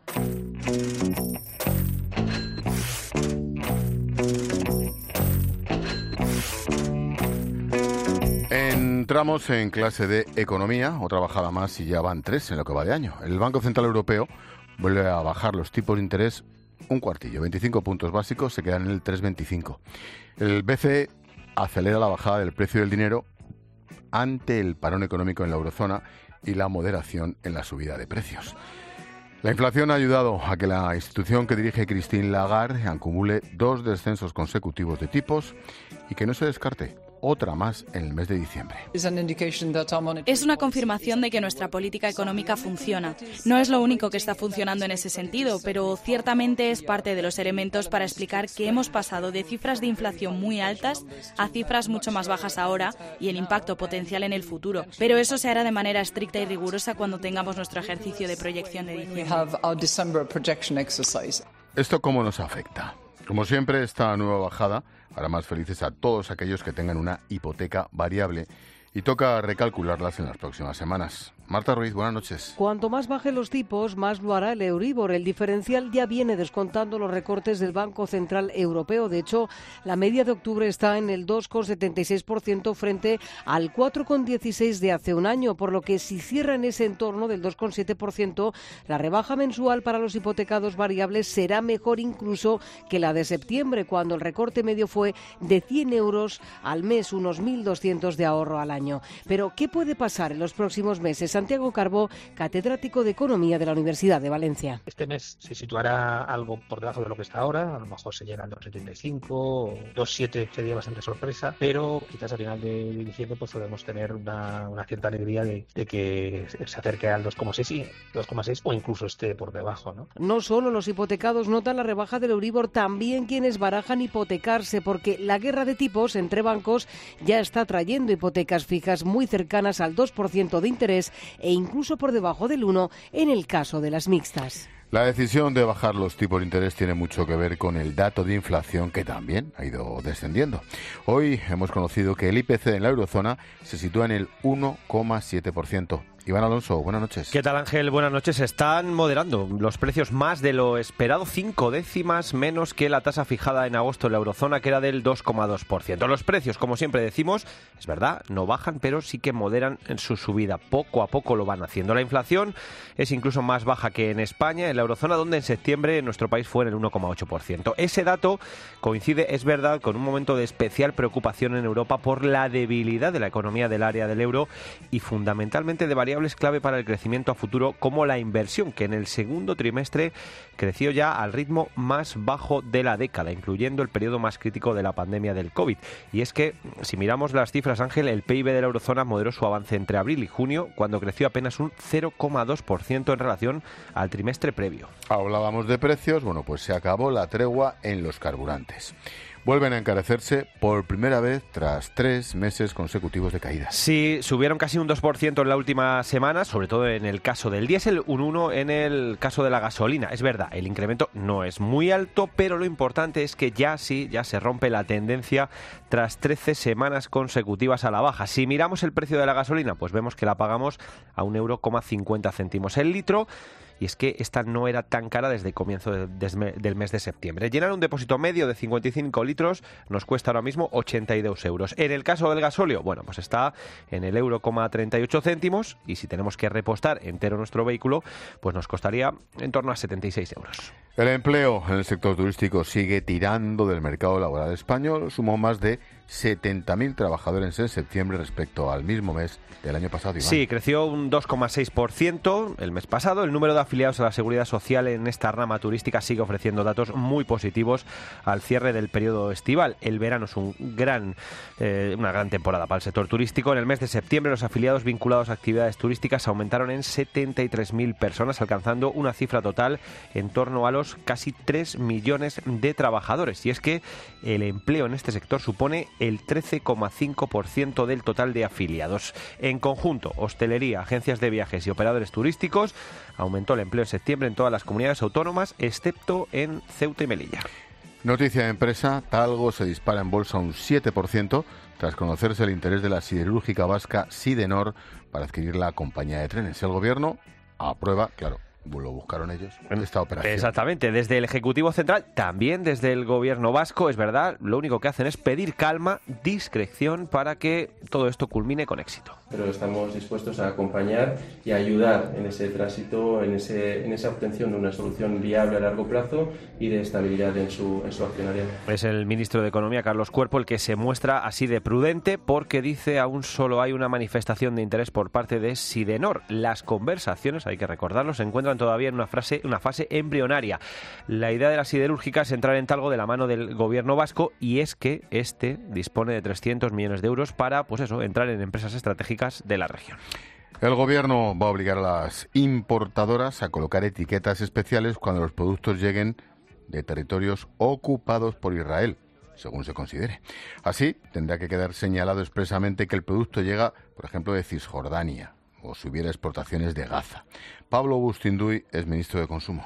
Entramos en clase de economía, otra bajada más y ya van 3 en lo que va de año. El Banco Central Europeo vuelve a bajar los tipos de interés un cuartillo, 25 puntos básicos, se quedan en el 3,25. El BCE acelera la bajada del precio del dinero ante el parón económico en la eurozona y la moderación en la subida de precios. La inflación ha ayudado a que la institución que dirige Christine Lagarde acumule 2 descensos consecutivos de tipos y que no se descarte otra más en el mes de diciembre. Es una confirmación de que nuestra política económica funciona. No es lo único que está funcionando en ese sentido, pero ciertamente es parte de los elementos para explicar que hemos pasado de cifras de inflación muy altas a cifras mucho más bajas ahora y el impacto potencial en el futuro. Pero eso se hará de manera estricta y rigurosa cuando tengamos nuestro ejercicio de proyección de diciembre. ¿Esto cómo nos afecta? Como siempre, esta nueva bajada hará más felices a todos aquellos que tengan una hipoteca variable y toca recalcularlas en las próximas semanas. Marta Ruiz, buenas noches. Cuanto más bajen los tipos, más lo hará el Euribor. El diferencial ya viene descontando los recortes del Banco Central Europeo. De hecho, la media de octubre está en el 2,76% frente al 4,16% de hace un año, por lo que si cierra en ese entorno del 2,7%, la rebaja mensual para los hipotecados variables será mejor incluso que la de septiembre, cuando el recorte medio fue de 100 euros al mes, unos 1.200 de ahorro al año. Pero, ¿qué puede pasar en los próximos meses? Santiago Carbó, catedrático de Economía de la Universidad de Valencia. Este mes se situará algo por debajo de lo que está ahora, a lo mejor se llega al 2,75 o 2,7 sería bastante sorpresa, pero quizás a final de diciembre pues podemos tener una cierta alegría de que se acerque al 2,6 o incluso esté por debajo, ¿no? No solo los hipotecados notan la rebaja del Euribor, también quienes barajan hipotecarse, porque la guerra de tipos entre bancos ya está trayendo hipotecas fijas muy cercanas al 2% de interés e incluso por debajo del 1% en el caso de las mixtas. La decisión de bajar los tipos de interés tiene mucho que ver con el dato de inflación, que también ha ido descendiendo. Hoy hemos conocido que el IPC en la eurozona se sitúa en el 1,7%. Iván Alonso, buenas noches. ¿Qué tal, Ángel? Buenas noches. Están moderando los precios más de lo esperado, 5 décimas menos que la tasa fijada en agosto en la eurozona, que era del 2,2%. Los precios, como siempre decimos, es verdad, no bajan, pero sí que moderan en su subida. Poco a poco lo van haciendo. La inflación es incluso más baja que en España, en la eurozona, donde en septiembre en nuestro país fue en el 1,8%. Ese dato coincide, es verdad, con un momento de especial preocupación en Europa por la debilidad de la economía del área del euro y fundamentalmente de variables clave para el crecimiento a futuro, como la inversión, que en el segundo trimestre creció ya al ritmo más bajo de la década, incluyendo el periodo más crítico de la pandemia del COVID. Y es que, si miramos las cifras, Ángel, el PIB de la eurozona moderó su avance entre abril y junio, cuando creció apenas un 0,2% en relación al trimestre previo. Hablábamos de precios, bueno, pues se acabó la tregua en los carburantes. Vuelven a encarecerse por primera vez tras 3 meses consecutivos de caídas. Sí, subieron casi un 2% en la última semana, sobre todo en el caso del diésel, un 1% en el caso de la gasolina. Es verdad, el incremento no es muy alto, pero lo importante es que ya se rompe la tendencia tras 13 semanas consecutivas a la baja. Si miramos el precio de la gasolina, pues vemos que la pagamos a 1,50 € el litro. Y es que esta no era tan cara desde el comienzo del mes de septiembre. Llenar un depósito medio de 55 litros nos cuesta ahora mismo 82 euros. En el caso del gasóleo, bueno, pues está en el 1,38 €, y si tenemos que repostar entero nuestro vehículo, pues nos costaría en torno a 76 euros. El empleo en el sector turístico sigue tirando del mercado laboral español. Sumó más de 70.000 trabajadores en septiembre respecto al mismo mes del año pasado, Iván. Sí, creció un 2,6% el mes pasado. El número de afiliados a la Seguridad Social en esta rama turística sigue ofreciendo datos muy positivos al cierre del periodo estival. El verano es una gran temporada para el sector turístico. En el mes de septiembre los afiliados vinculados a actividades turísticas aumentaron en 73.000 personas, alcanzando una cifra total en torno a los casi 3 millones de trabajadores. Y es que el empleo en este sector supone el 13,5% del total de afiliados. En conjunto, hostelería, agencias de viajes y operadores turísticos, aumentó el empleo en septiembre en todas las comunidades autónomas, excepto en Ceuta y Melilla. Noticia de empresa: Talgo se dispara en bolsa un 7% tras conocerse el interés de la siderúrgica vasca Sidenor para adquirir la compañía de trenes. El gobierno aprueba, claro, lo buscaron ellos, esta operación. Exactamente, desde el Ejecutivo Central, también desde el Gobierno vasco, es verdad, lo único que hacen es pedir calma, discreción, para que todo esto culmine con éxito. Pero estamos dispuestos a acompañar y a ayudar en ese tránsito, en esa obtención de una solución viable a largo plazo y de estabilidad en su accionariado. Es el ministro de Economía, Carlos Cuerpo, el que se muestra así de prudente, porque dice aún solo hay una manifestación de interés por parte de Sidenor. Las conversaciones, hay que recordarlo, se encuentran todavía en una fase embrionaria. La idea de la siderúrgica es entrar en Talgo de la mano del gobierno vasco, y es que este dispone de 300 millones de euros para, pues eso, entrar en empresas estratégicas de la región. El gobierno va a obligar a las importadoras a colocar etiquetas especiales cuando los productos lleguen de territorios ocupados por Israel, según se considere. Así, tendrá que quedar señalado expresamente que el producto llega, por ejemplo, de Cisjordania, o si hubiera exportaciones de Gaza. Pablo Bustinduy es ministro de Consumo.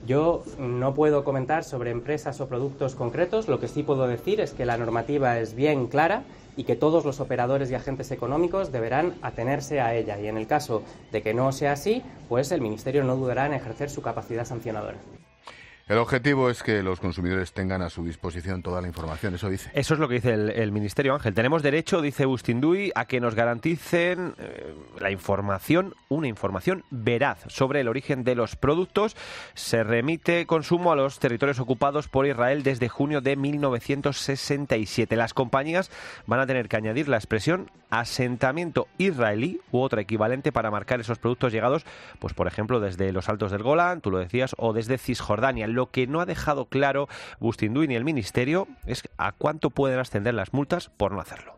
Yo no puedo comentar sobre empresas o productos concretos. Lo que sí puedo decir es que la normativa es bien clara y que todos los operadores y agentes económicos deberán atenerse a ella. Y en el caso de que no sea así, pues el Ministerio no dudará en ejercer su capacidad sancionadora. El objetivo es que los consumidores tengan a su disposición toda la información, eso dice. Eso es lo que dice el Ministerio, Ángel. Tenemos derecho, dice Bustinduy, a que nos garanticen la información, una información veraz sobre el origen de los productos. Se remite consumo a los territorios ocupados por Israel desde junio de 1967. Las compañías van a tener que añadir la expresión asentamiento israelí u otra equivalente para marcar esos productos llegados, pues por ejemplo, desde los Altos del Golán, tú lo decías, o desde Cisjordania. Lo que no ha dejado claro Bustinduy ni el Ministerio es a cuánto pueden ascender las multas por no hacerlo.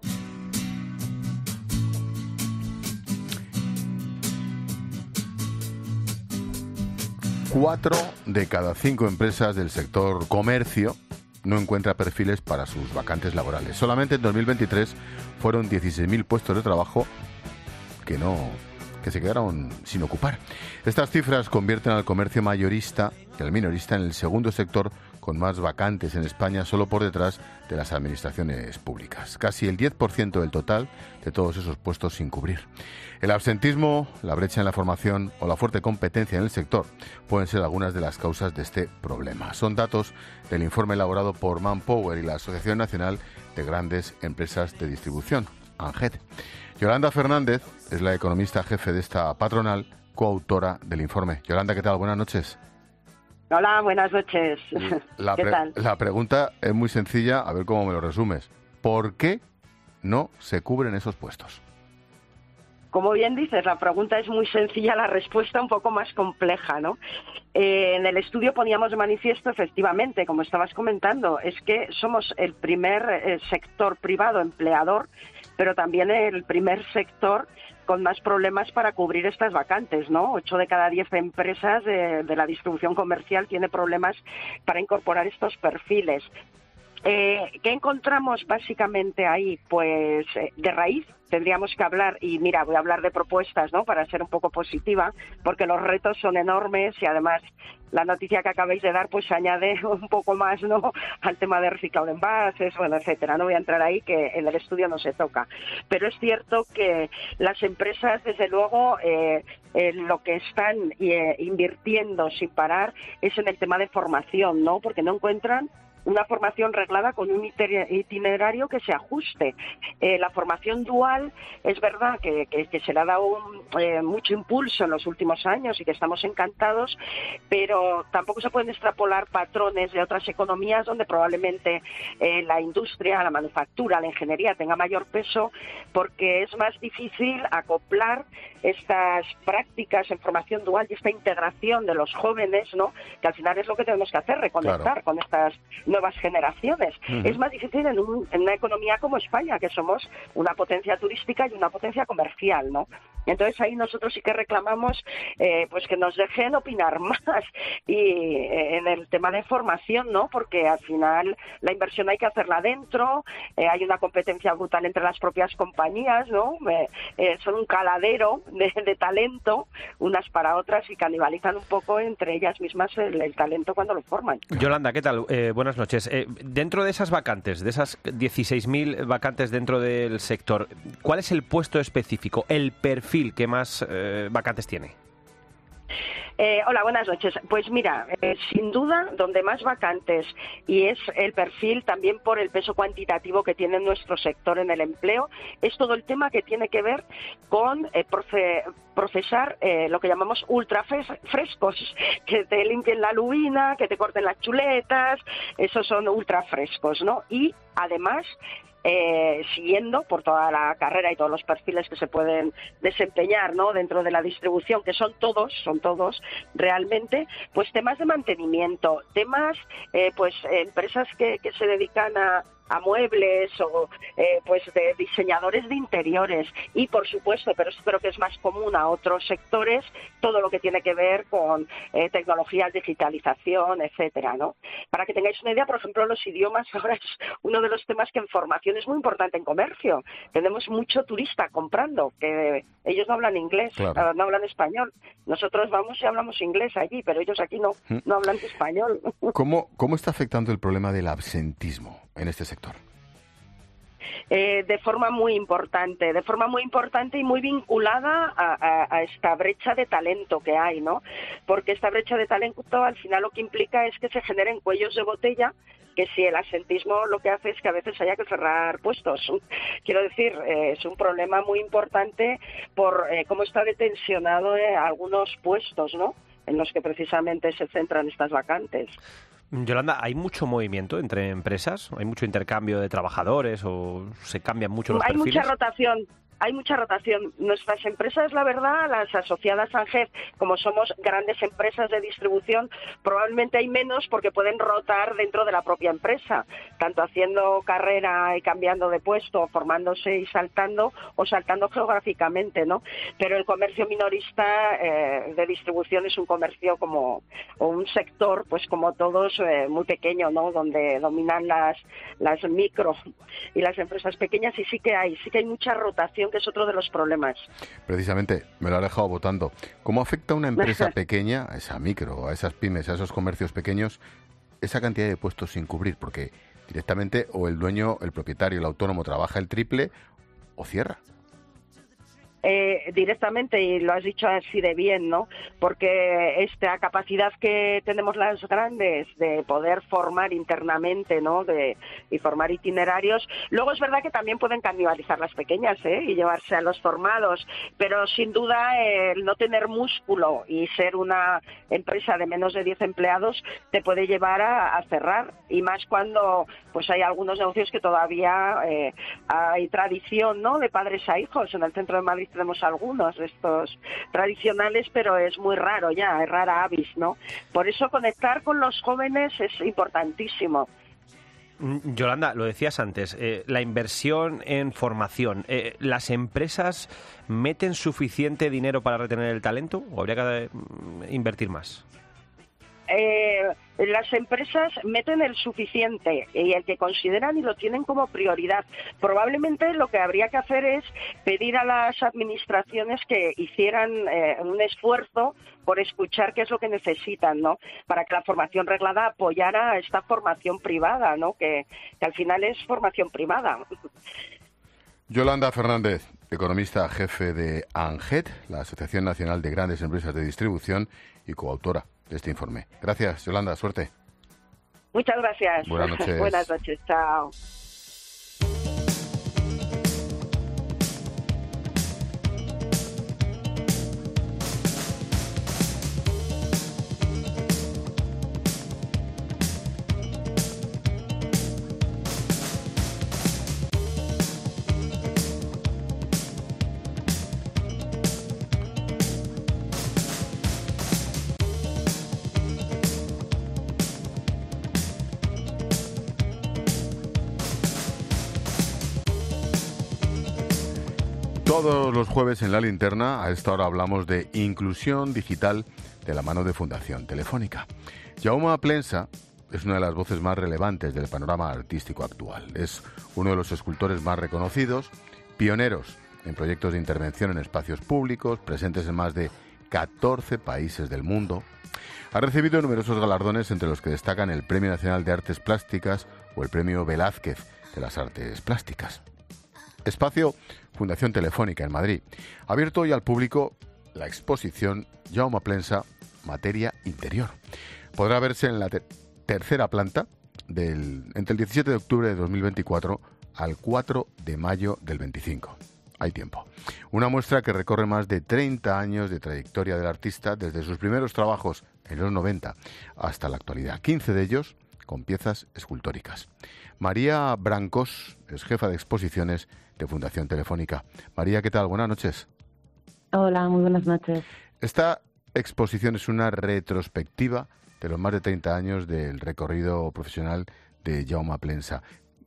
Cuatro de cada 5 empresas del sector comercio no encuentra perfiles para sus vacantes laborales. Solamente en 2023 fueron 16.000 puestos de trabajo que se quedaron sin ocupar. Estas cifras convierten al comercio mayorista y al minorista en el segundo sector con más vacantes en España, solo por detrás de las administraciones públicas. Casi el 10% del total de todos esos puestos sin cubrir. El absentismo, la brecha en la formación o la fuerte competencia en el sector pueden ser algunas de las causas de este problema. Son datos del informe elaborado por Manpower y la Asociación Nacional de Grandes Empresas de Distribución, ANGED. Yolanda Fernández es la economista jefe de esta patronal, coautora del informe. Yolanda, ¿qué tal? Buenas noches. Hola, buenas noches. ¿Qué tal? La pregunta es muy sencilla, a ver cómo me lo resumes. ¿Por qué no se cubren esos puestos? Como bien dices, la pregunta es muy sencilla, la respuesta un poco más compleja, ¿no? En el estudio poníamos de manifiesto, efectivamente, como estabas comentando, es que somos el primer sector privado empleador, pero también el primer sector con más problemas para cubrir estas vacantes, ¿no? 8 de cada 10 empresas de la distribución comercial tiene problemas para incorporar estos perfiles. ¿Qué encontramos básicamente ahí? Pues de raíz tendríamos que hablar, y mira, voy a hablar de propuestas, ¿no?, para ser un poco positiva, porque los retos son enormes y además la noticia que acabáis de dar pues añade un poco más, ¿no?, al tema de reciclado de envases, bueno, etcétera. No voy a entrar ahí, que en el estudio no se toca. Pero es cierto que las empresas, desde luego, lo que están invirtiendo sin parar es en el tema de formación, ¿no?, porque no encuentran una formación reglada con un itinerario que se ajuste. La formación dual es verdad que se le ha dado mucho impulso en los últimos años y que estamos encantados, pero tampoco se pueden extrapolar patrones de otras economías donde probablemente la industria, la manufactura, la ingeniería tenga mayor peso, porque es más difícil acoplar estas prácticas en formación dual y esta integración de los jóvenes, ¿no?, que al final es lo que tenemos que hacer, reconectar con estas nuevas generaciones. Es más difícil en una economía como España, que somos una potencia turística y una potencia comercial, ¿no? Entonces ahí nosotros sí que reclamamos pues que nos dejen opinar más y en el tema de formación, ¿no? Porque al final la inversión hay que hacerla dentro, hay una competencia brutal entre las propias compañías, ¿no? Son un caladero de talento unas para otras y canibalizan un poco entre ellas mismas el talento cuando lo forman. Yolanda, ¿qué tal? Buenas noches. Dentro de esas vacantes, de esas 16.000 vacantes dentro del sector, ¿cuál es el puesto específico, el perfil que más vacantes tiene? Hola, buenas noches. Pues mira, sin duda, donde más vacantes, y es el perfil también por el peso cuantitativo que tiene nuestro sector en el empleo, es todo el tema que tiene que ver con procesar lo que llamamos ultra frescos, que te limpien la lubina, que te corten las chuletas, esos son ultra frescos, ¿no? Y además, siguiendo por toda la carrera y todos los perfiles que se pueden desempeñar, ¿no?, dentro de la distribución, que son todos realmente, pues temas de mantenimiento, temas, pues empresas que se dedican a a muebles o pues de diseñadores de interiores y por supuesto, pero eso creo que es más común a otros sectores, todo lo que tiene que ver con tecnologías, digitalización, etcétera, ¿no? Para que tengáis una idea, por ejemplo, los idiomas ahora es uno de los temas que en formación es muy importante en comercio. Tenemos mucho turista comprando, que ellos no hablan inglés, claro, no hablan español. Nosotros vamos y hablamos inglés allí, pero ellos aquí no hablan español. ¿Cómo está afectando el problema del absentismo en este sector? De forma muy importante y muy vinculada a esta brecha de talento que hay, ¿no? Porque esta brecha de talento al final lo que implica es que se generen cuellos de botella, que si el absentismo lo que hace es que a veces haya que cerrar puestos. Quiero decir, es un problema muy importante por cómo está detensionado algunos puestos, ¿no?, en los que precisamente se centran estas vacantes. Yolanda, ¿hay mucho movimiento entre empresas? ¿Hay mucho intercambio de trabajadores o se cambian mucho los perfiles? Hay mucha rotación. Nuestras empresas, la verdad, las asociadas a ANGEF, como somos grandes empresas de distribución, probablemente hay menos porque pueden rotar dentro de la propia empresa, tanto haciendo carrera y cambiando de puesto, formándose y saltando, o saltando geográficamente, ¿no? Pero el comercio minorista de distribución es un comercio o un sector, pues como todos, muy pequeño, ¿no?, donde dominan las micro y las empresas pequeñas, y sí que hay mucha rotación, que es otro de los problemas. Precisamente, me lo ha dejado votando. ¿Cómo afecta a una empresa pequeña, a esa micro, a esas pymes, a esos comercios pequeños, esa cantidad de puestos sin cubrir? Porque directamente o el dueño, el propietario, el autónomo trabaja el triple o cierra. Directamente, y lo has dicho así de bien, ¿no? Porque esta capacidad que tenemos las grandes de poder formar internamente, ¿no?, y formar itinerarios, luego es verdad que también pueden canibalizar las pequeñas, y llevarse a los formados, pero sin duda el no tener músculo y ser una empresa de menos de 10 empleados te puede llevar a cerrar, y más cuando pues hay algunos negocios que todavía hay tradición, ¿no?, de padres a hijos. En el centro de Madrid tenemos algunos de estos tradicionales, pero es muy raro ya, es rara avis, ¿no? Por eso conectar con los jóvenes es importantísimo. Yolanda, lo decías antes, la inversión en formación, ¿las empresas meten suficiente dinero para retener el talento o habría que invertir más? Las empresas meten el suficiente y el que consideran y lo tienen como prioridad. Probablemente lo que habría que hacer es pedir a las administraciones que hicieran un esfuerzo por escuchar qué es lo que necesitan, ¿no?, para que la formación reglada apoyara a esta formación privada, ¿no?, que al final es formación privada. Yolanda Fernández, economista jefe de ANGET, la Asociación Nacional de Grandes Empresas de Distribución, y coautora de este informe. Gracias, Yolanda, suerte. Muchas gracias. Buenas noches. Buenas noches, chao. Todos los jueves en La Linterna, a esta hora hablamos de inclusión digital de la mano de Fundación Telefónica. Jaume Plensa es una de las voces más relevantes del panorama artístico actual. Es uno de los escultores más reconocidos, pioneros en proyectos de intervención en espacios públicos, presentes en más de 14 países del mundo. Ha recibido numerosos galardones, entre los que destacan el Premio Nacional de Artes Plásticas o el Premio Velázquez de las Artes Plásticas. Espacio Fundación Telefónica en Madrid. Ha abierto hoy al público la exposición Jaume Plensa, Materia Interior. Podrá verse en la tercera planta entre el 17 de octubre de 2024 al 4 de mayo del 25. Hay tiempo. Una muestra que recorre más de 30 años de trayectoria del artista, desde sus primeros trabajos en los 90 hasta la actualidad. 15 de ellos con piezas escultóricas. María Brancos es jefa de exposiciones de Fundación Telefónica. María, ¿qué tal? Buenas noches. Hola, muy buenas noches. Esta exposición es una retrospectiva de los más de 30 años del recorrido profesional de Jaume Plensa.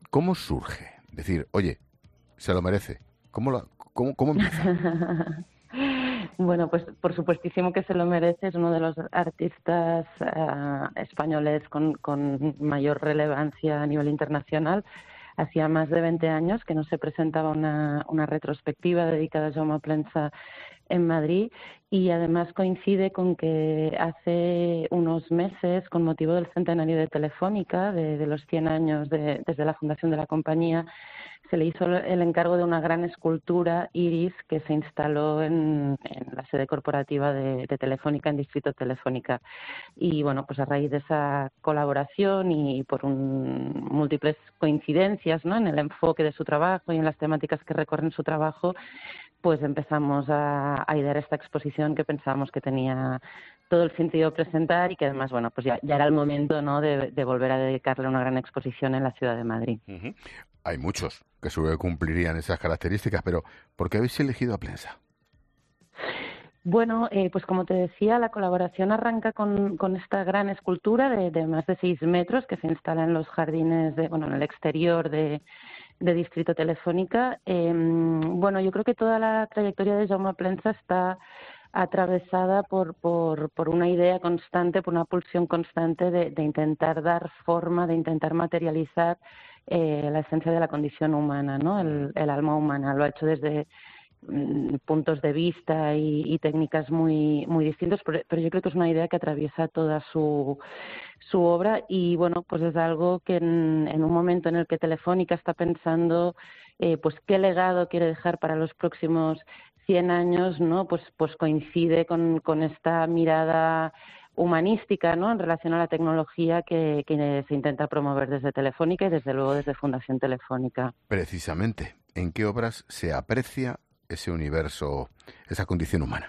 ¿Cómo surge? Decir, oye, se lo merece. ¿Cómo empieza? Bueno, pues por supuestísimo que se lo merece. Es uno de los artistas españoles con mayor relevancia a nivel internacional. Hacía más de 20 años que no se presentaba una retrospectiva dedicada a Jaume Plensa en Madrid, y además coincide con que hace unos meses, con motivo del centenario de Telefónica, de los 100 años desde la fundación de la compañía, se le hizo el encargo de una gran escultura, Iris, que se instaló en la sede corporativa de Telefónica, en Distrito Telefónica. Y bueno, pues a raíz de esa colaboración y por múltiples coincidencias, ¿no?, en el enfoque de su trabajo y en las temáticas que recorren su trabajo, pues empezamos a idear esta exposición que pensábamos que tenía todo el sentido presentar, y que además, bueno, pues ya era el momento, ¿no?, de volver a dedicarle una gran exposición en la ciudad de Madrid. Uh-huh. Hay muchos que seguro que cumplirían esas características, pero ¿por qué habéis elegido a Plensa? Bueno, pues como te decía, la colaboración arranca con esta gran escultura de más de 6 metros que se instala en los jardines, en el exterior de Distrito Telefónica. Bueno, yo creo que toda la trayectoria de Jaume Plensa está atravesada por una idea constante, por una pulsión constante de intentar dar forma, de intentar materializar la esencia de la condición humana, ¿no?, el alma humana. Lo ha hecho desde puntos de vista y técnicas muy distintos, pero yo creo que es una idea que atraviesa toda su obra, y bueno, pues es algo que en un momento en el que Telefónica está pensando pues qué legado quiere dejar para los próximos 100 años, ¿no?, pues coincide con esta mirada humanística, ¿no?, en relación a la tecnología que se intenta promover desde Telefónica y desde luego desde Fundación Telefónica. Precisamente, ¿en qué obras se aprecia ese universo, esa condición humana?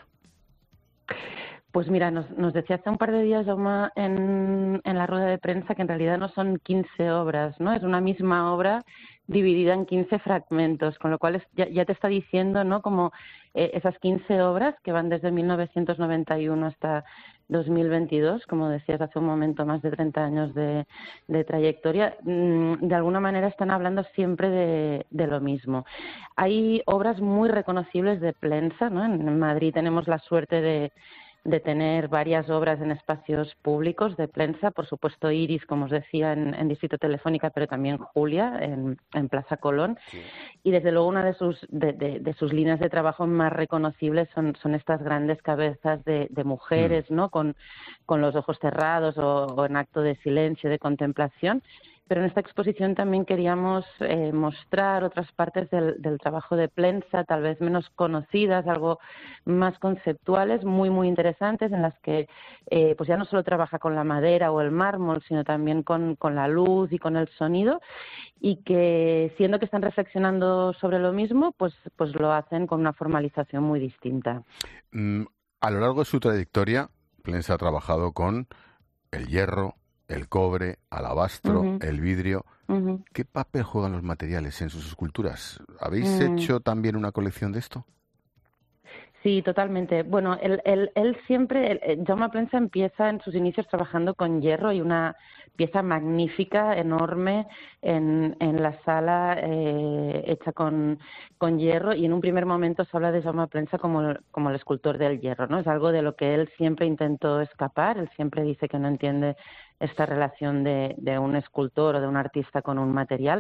Pues mira, nos decía hace un par de días Jaume en la rueda de prensa que en realidad no son 15 obras, ¿no? Es una misma obra dividida en 15 fragmentos, con lo cual ya te está diciendo, ¿no?, como esas 15 obras que van desde 1991 hasta 2022, como decías hace un momento, más de 30 años de trayectoria, de alguna manera están hablando siempre de lo mismo. Hay obras muy reconocibles de Plensa, ¿no? En Madrid tenemos la suerte de tener varias obras en espacios públicos de Plensa, por supuesto Iris, como os decía, en Distrito Telefónica, pero también Julia, en Plaza Colón. Sí. Y desde luego una de sus líneas de trabajo más reconocibles son estas grandes cabezas de mujeres, ¿no?, con los ojos cerrados o en acto de silencio, de contemplación. Pero en esta exposición también queríamos mostrar otras partes del trabajo de Plensa, tal vez menos conocidas, algo más conceptuales, muy interesantes, en las que pues ya no solo trabaja con la madera o el mármol, sino también con la luz y con el sonido, y que, siendo que están reflexionando sobre lo mismo, pues lo hacen con una formalización muy distinta. A lo largo de su trayectoria, Plensa ha trabajado con el hierro, el cobre, alabastro, el vidrio. ¿Qué papel juegan los materiales en sus esculturas? ¿Habéis hecho también una colección de esto? Sí, totalmente. Bueno, él siempre, Jaume Plensa empieza en sus inicios trabajando con hierro, y una pieza magnífica, enorme, en la sala hecha con hierro, y en un primer momento se habla de Jaume Plensa como el escultor del hierro, ¿no? Es algo de lo que él siempre intentó escapar. Él siempre dice que no entiende esta relación de un escultor o de un artista con un material.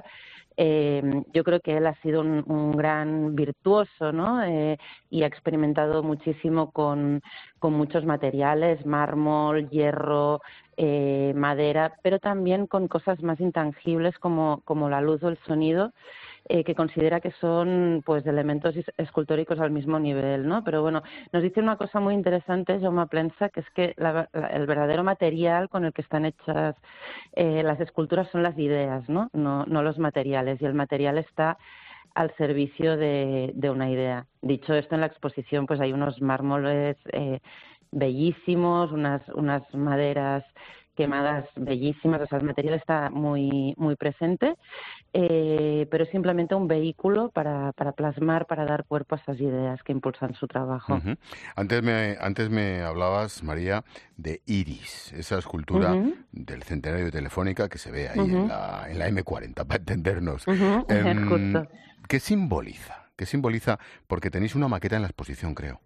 Yo creo que él ha sido un gran virtuoso, ¿no? Y ha experimentado muchísimo con muchos materiales, mármol, hierro, madera, pero también con cosas más intangibles como la luz o el sonido, que considera que son pues elementos escultóricos al mismo nivel, ¿no? Pero bueno, nos dice una cosa muy interesante Jaume Plensa, que es que el verdadero material con el que están hechas las esculturas son las ideas, ¿no? No los materiales, y el material está al servicio de una idea. Dicho esto, en la exposición pues hay unos mármoles bellísimos, unas maderas quemadas bellísimas, o sea, el material está muy me pero es simplemente un vehículo para plasmar, para dar cuerpo a esas ideas que impulsan su trabajo. Uh-huh. Antes me hablabas, María, de Iris, esa escultura del centenario de Telefónica que se ve ahí en la M40, para entendernos. Justo. ¿Qué simboliza? ¿Qué simboliza? Porque tenéis una maqueta en la exposición, creo.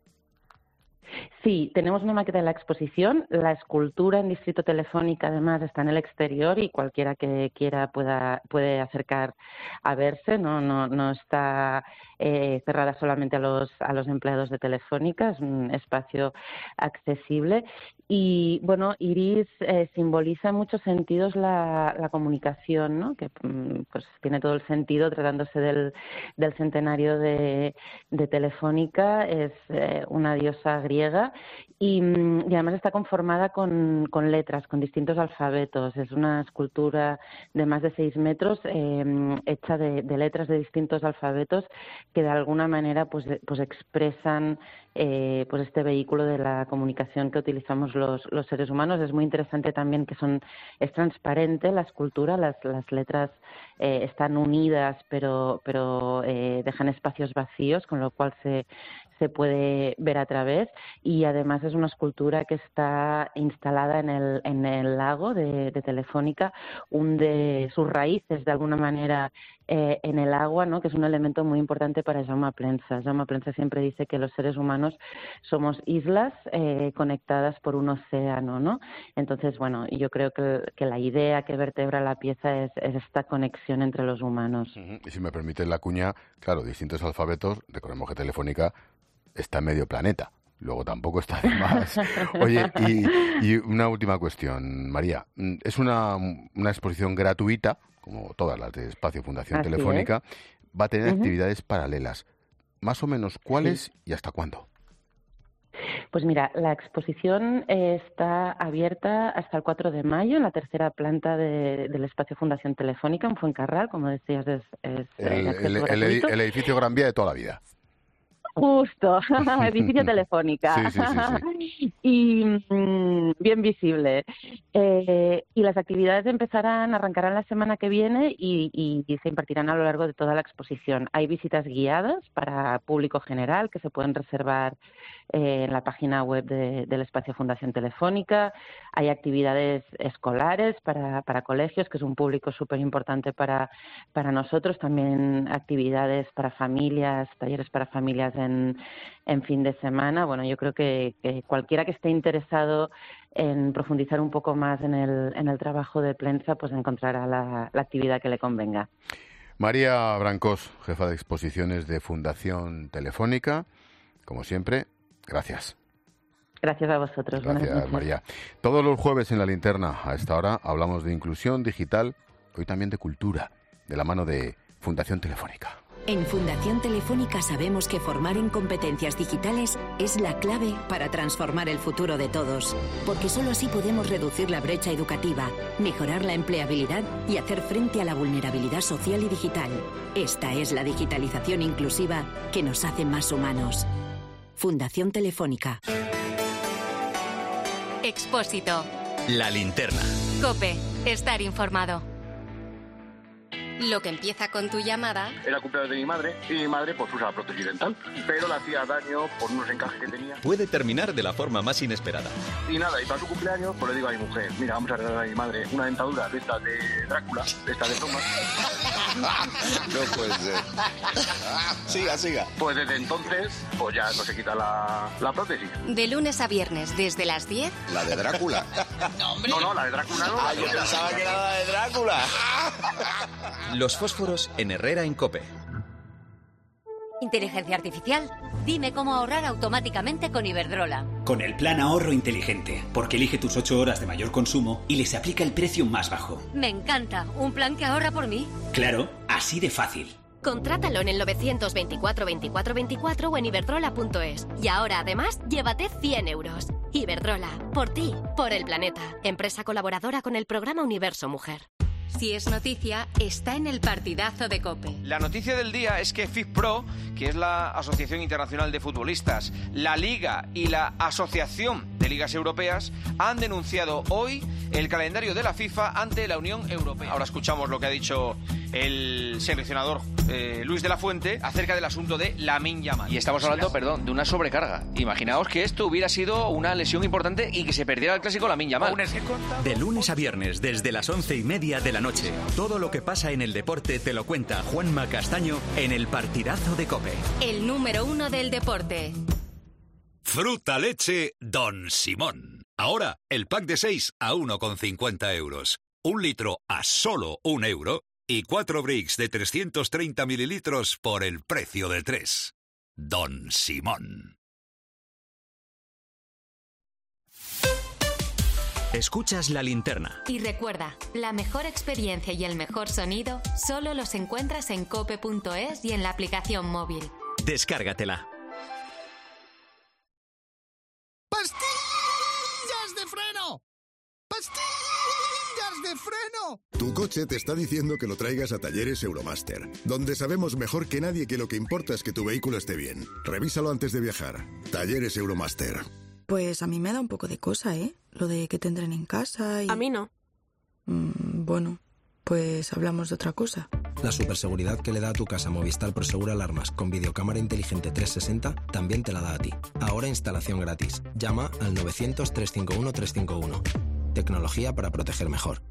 Sí, tenemos una maqueta en la exposición. La escultura en Distrito Telefónica, además, está en el exterior y cualquiera que quiera puede acercar a verse. No está cerrada solamente a los empleados de Telefónica. Es un espacio accesible. Y, bueno, Iris simboliza en muchos sentidos la comunicación, ¿no? Que pues tiene todo el sentido tratándose del centenario de Telefónica. Es una diosa griega y además está conformada con letras, con distintos alfabetos. Es una escultura de más de 6 metros hecha de letras de distintos alfabetos que de alguna manera pues expresan pues este vehículo de la comunicación que utilizamos los seres humanos. Es muy interesante también que es transparente la escultura, las letras están unidas pero dejan espacios vacíos, con lo cual se puede ver a través, y además es una escultura que está instalada en el lago de Telefónica, hunde sus raíces de alguna manera en el agua, ¿no? Que es un elemento muy importante para Jaume Plensa. Jaume Plensa siempre dice que los seres humanos somos islas conectadas por un océano, ¿no? Entonces, bueno, yo creo que la idea que vertebra la pieza es esta conexión entre los humanos. Y si me permiten la cuña, claro, distintos alfabetos, recordemos que Telefónica está en medio planeta. Luego tampoco está de más. Oye, y una última cuestión, María. Es una exposición gratuita, como todas las de Espacio Fundación Telefónica. Va a tener actividades paralelas. Más o menos, ¿cuáles y hasta cuándo? Pues mira, la exposición está abierta hasta el 4 de mayo en la tercera planta del Espacio Fundación Telefónica, en Fuencarral, como decías, el edificio Gran Vía de toda la vida. Justo, edificio Telefónica. Sí. Y bien visible. Y las actividades arrancarán la semana que viene y se impartirán a lo largo de toda la exposición. Hay visitas guiadas para público general que se pueden reservar en la página web del Espacio Fundación Telefónica. Hay actividades escolares para colegios, que es un público súper importante para nosotros. También actividades para familias, talleres para familias en fin de semana. Bueno, yo creo que cualquiera que esté interesado en profundizar un poco más en el trabajo de Plensa, pues encontrará la actividad que le convenga. María Brancós, jefa de exposiciones de Fundación Telefónica, como siempre, gracias. Gracias a vosotros. Gracias, María. Todos los jueves en La Linterna, a esta hora, hablamos de inclusión digital, hoy también de cultura, de la mano de Fundación Telefónica. En Fundación Telefónica sabemos que formar en competencias digitales es la clave para transformar el futuro de todos, porque solo así podemos reducir la brecha educativa, mejorar la empleabilidad y hacer frente a la vulnerabilidad social y digital. Esta es la digitalización inclusiva que nos hace más humanos. Fundación Telefónica. Expósito. La Linterna. COPE. Estar informado. Lo que empieza con tu llamada... Era cumpleaños de mi madre y mi madre pues usa prótesis dental, pero le hacía daño por unos encajes que tenía. Puede terminar de la forma más inesperada. Y nada, y para su cumpleaños pues le digo a mi mujer, mira, vamos a regalar a mi madre una dentadura de esta de Drácula, de esta de Thomas. No puede ser. Siga. Pues desde entonces pues ya no se quita la prótesis. De lunes a viernes, desde las 10... ¿La de Drácula? No, la de Drácula no. Ah, yo pensaba que era la de Drácula. Los fósforos en Herrera en COPE. Inteligencia artificial. Dime cómo ahorrar automáticamente con Iberdrola. Con el plan ahorro inteligente, porque elige tus 8 horas de mayor consumo y les aplica el precio más bajo. Me encanta. Un plan que ahorra por mí. Claro, así de fácil. Contrátalo en el 924 24 24 o en iberdrola.es. Y ahora, además, llévate 100 euros. Iberdrola. Por ti, por el planeta. Empresa colaboradora con el programa Universo Mujer. Si es noticia, está en el partidazo de COPE. La noticia del día es que FIFPro, que es la Asociación Internacional de Futbolistas, la Liga y la Asociación de Ligas Europeas han denunciado hoy el calendario de la FIFA ante la Unión Europea. Ahora escuchamos lo que ha dicho el seleccionador Luis de la Fuente acerca del asunto de Lamine Yamal. Y estamos hablando, de una sobrecarga. Imaginaos que esto hubiera sido una lesión importante y que se perdiera el clásico Lamine Yamal. De lunes a viernes, desde las 11:30 de la noche, todo lo que pasa en el deporte te lo cuenta Juanma Castaño en el partidazo de COPE. El número 1 del deporte. Fruta leche Don Simón. Ahora, el pack de 6 a 1,50 euros. 1 litro a solo 1 euro. Y 4 bricks de 330 mililitros por el precio de 3. Don Simón. Escuchas La Linterna. Y recuerda, la mejor experiencia y el mejor sonido solo los encuentras en cope.es y en la aplicación móvil. Descárgatela. ¡Pastillas de freno! ¡Pastillas de freno! Tu coche te está diciendo que lo traigas a Talleres Euromaster, donde sabemos mejor que nadie que lo que importa es que tu vehículo esté bien. Revísalo antes de viajar. Talleres Euromaster. Pues a mí me da un poco de cosa, ¿eh? Lo de que te entren en casa y... A mí no. Bueno, pues hablamos de otra cosa. La superseguridad que le da a tu casa Movistar Prosegur Alarmas con videocámara inteligente 360 también te la da a ti. Ahora instalación gratis. Llama al 900 351 351. Tecnología para proteger mejor.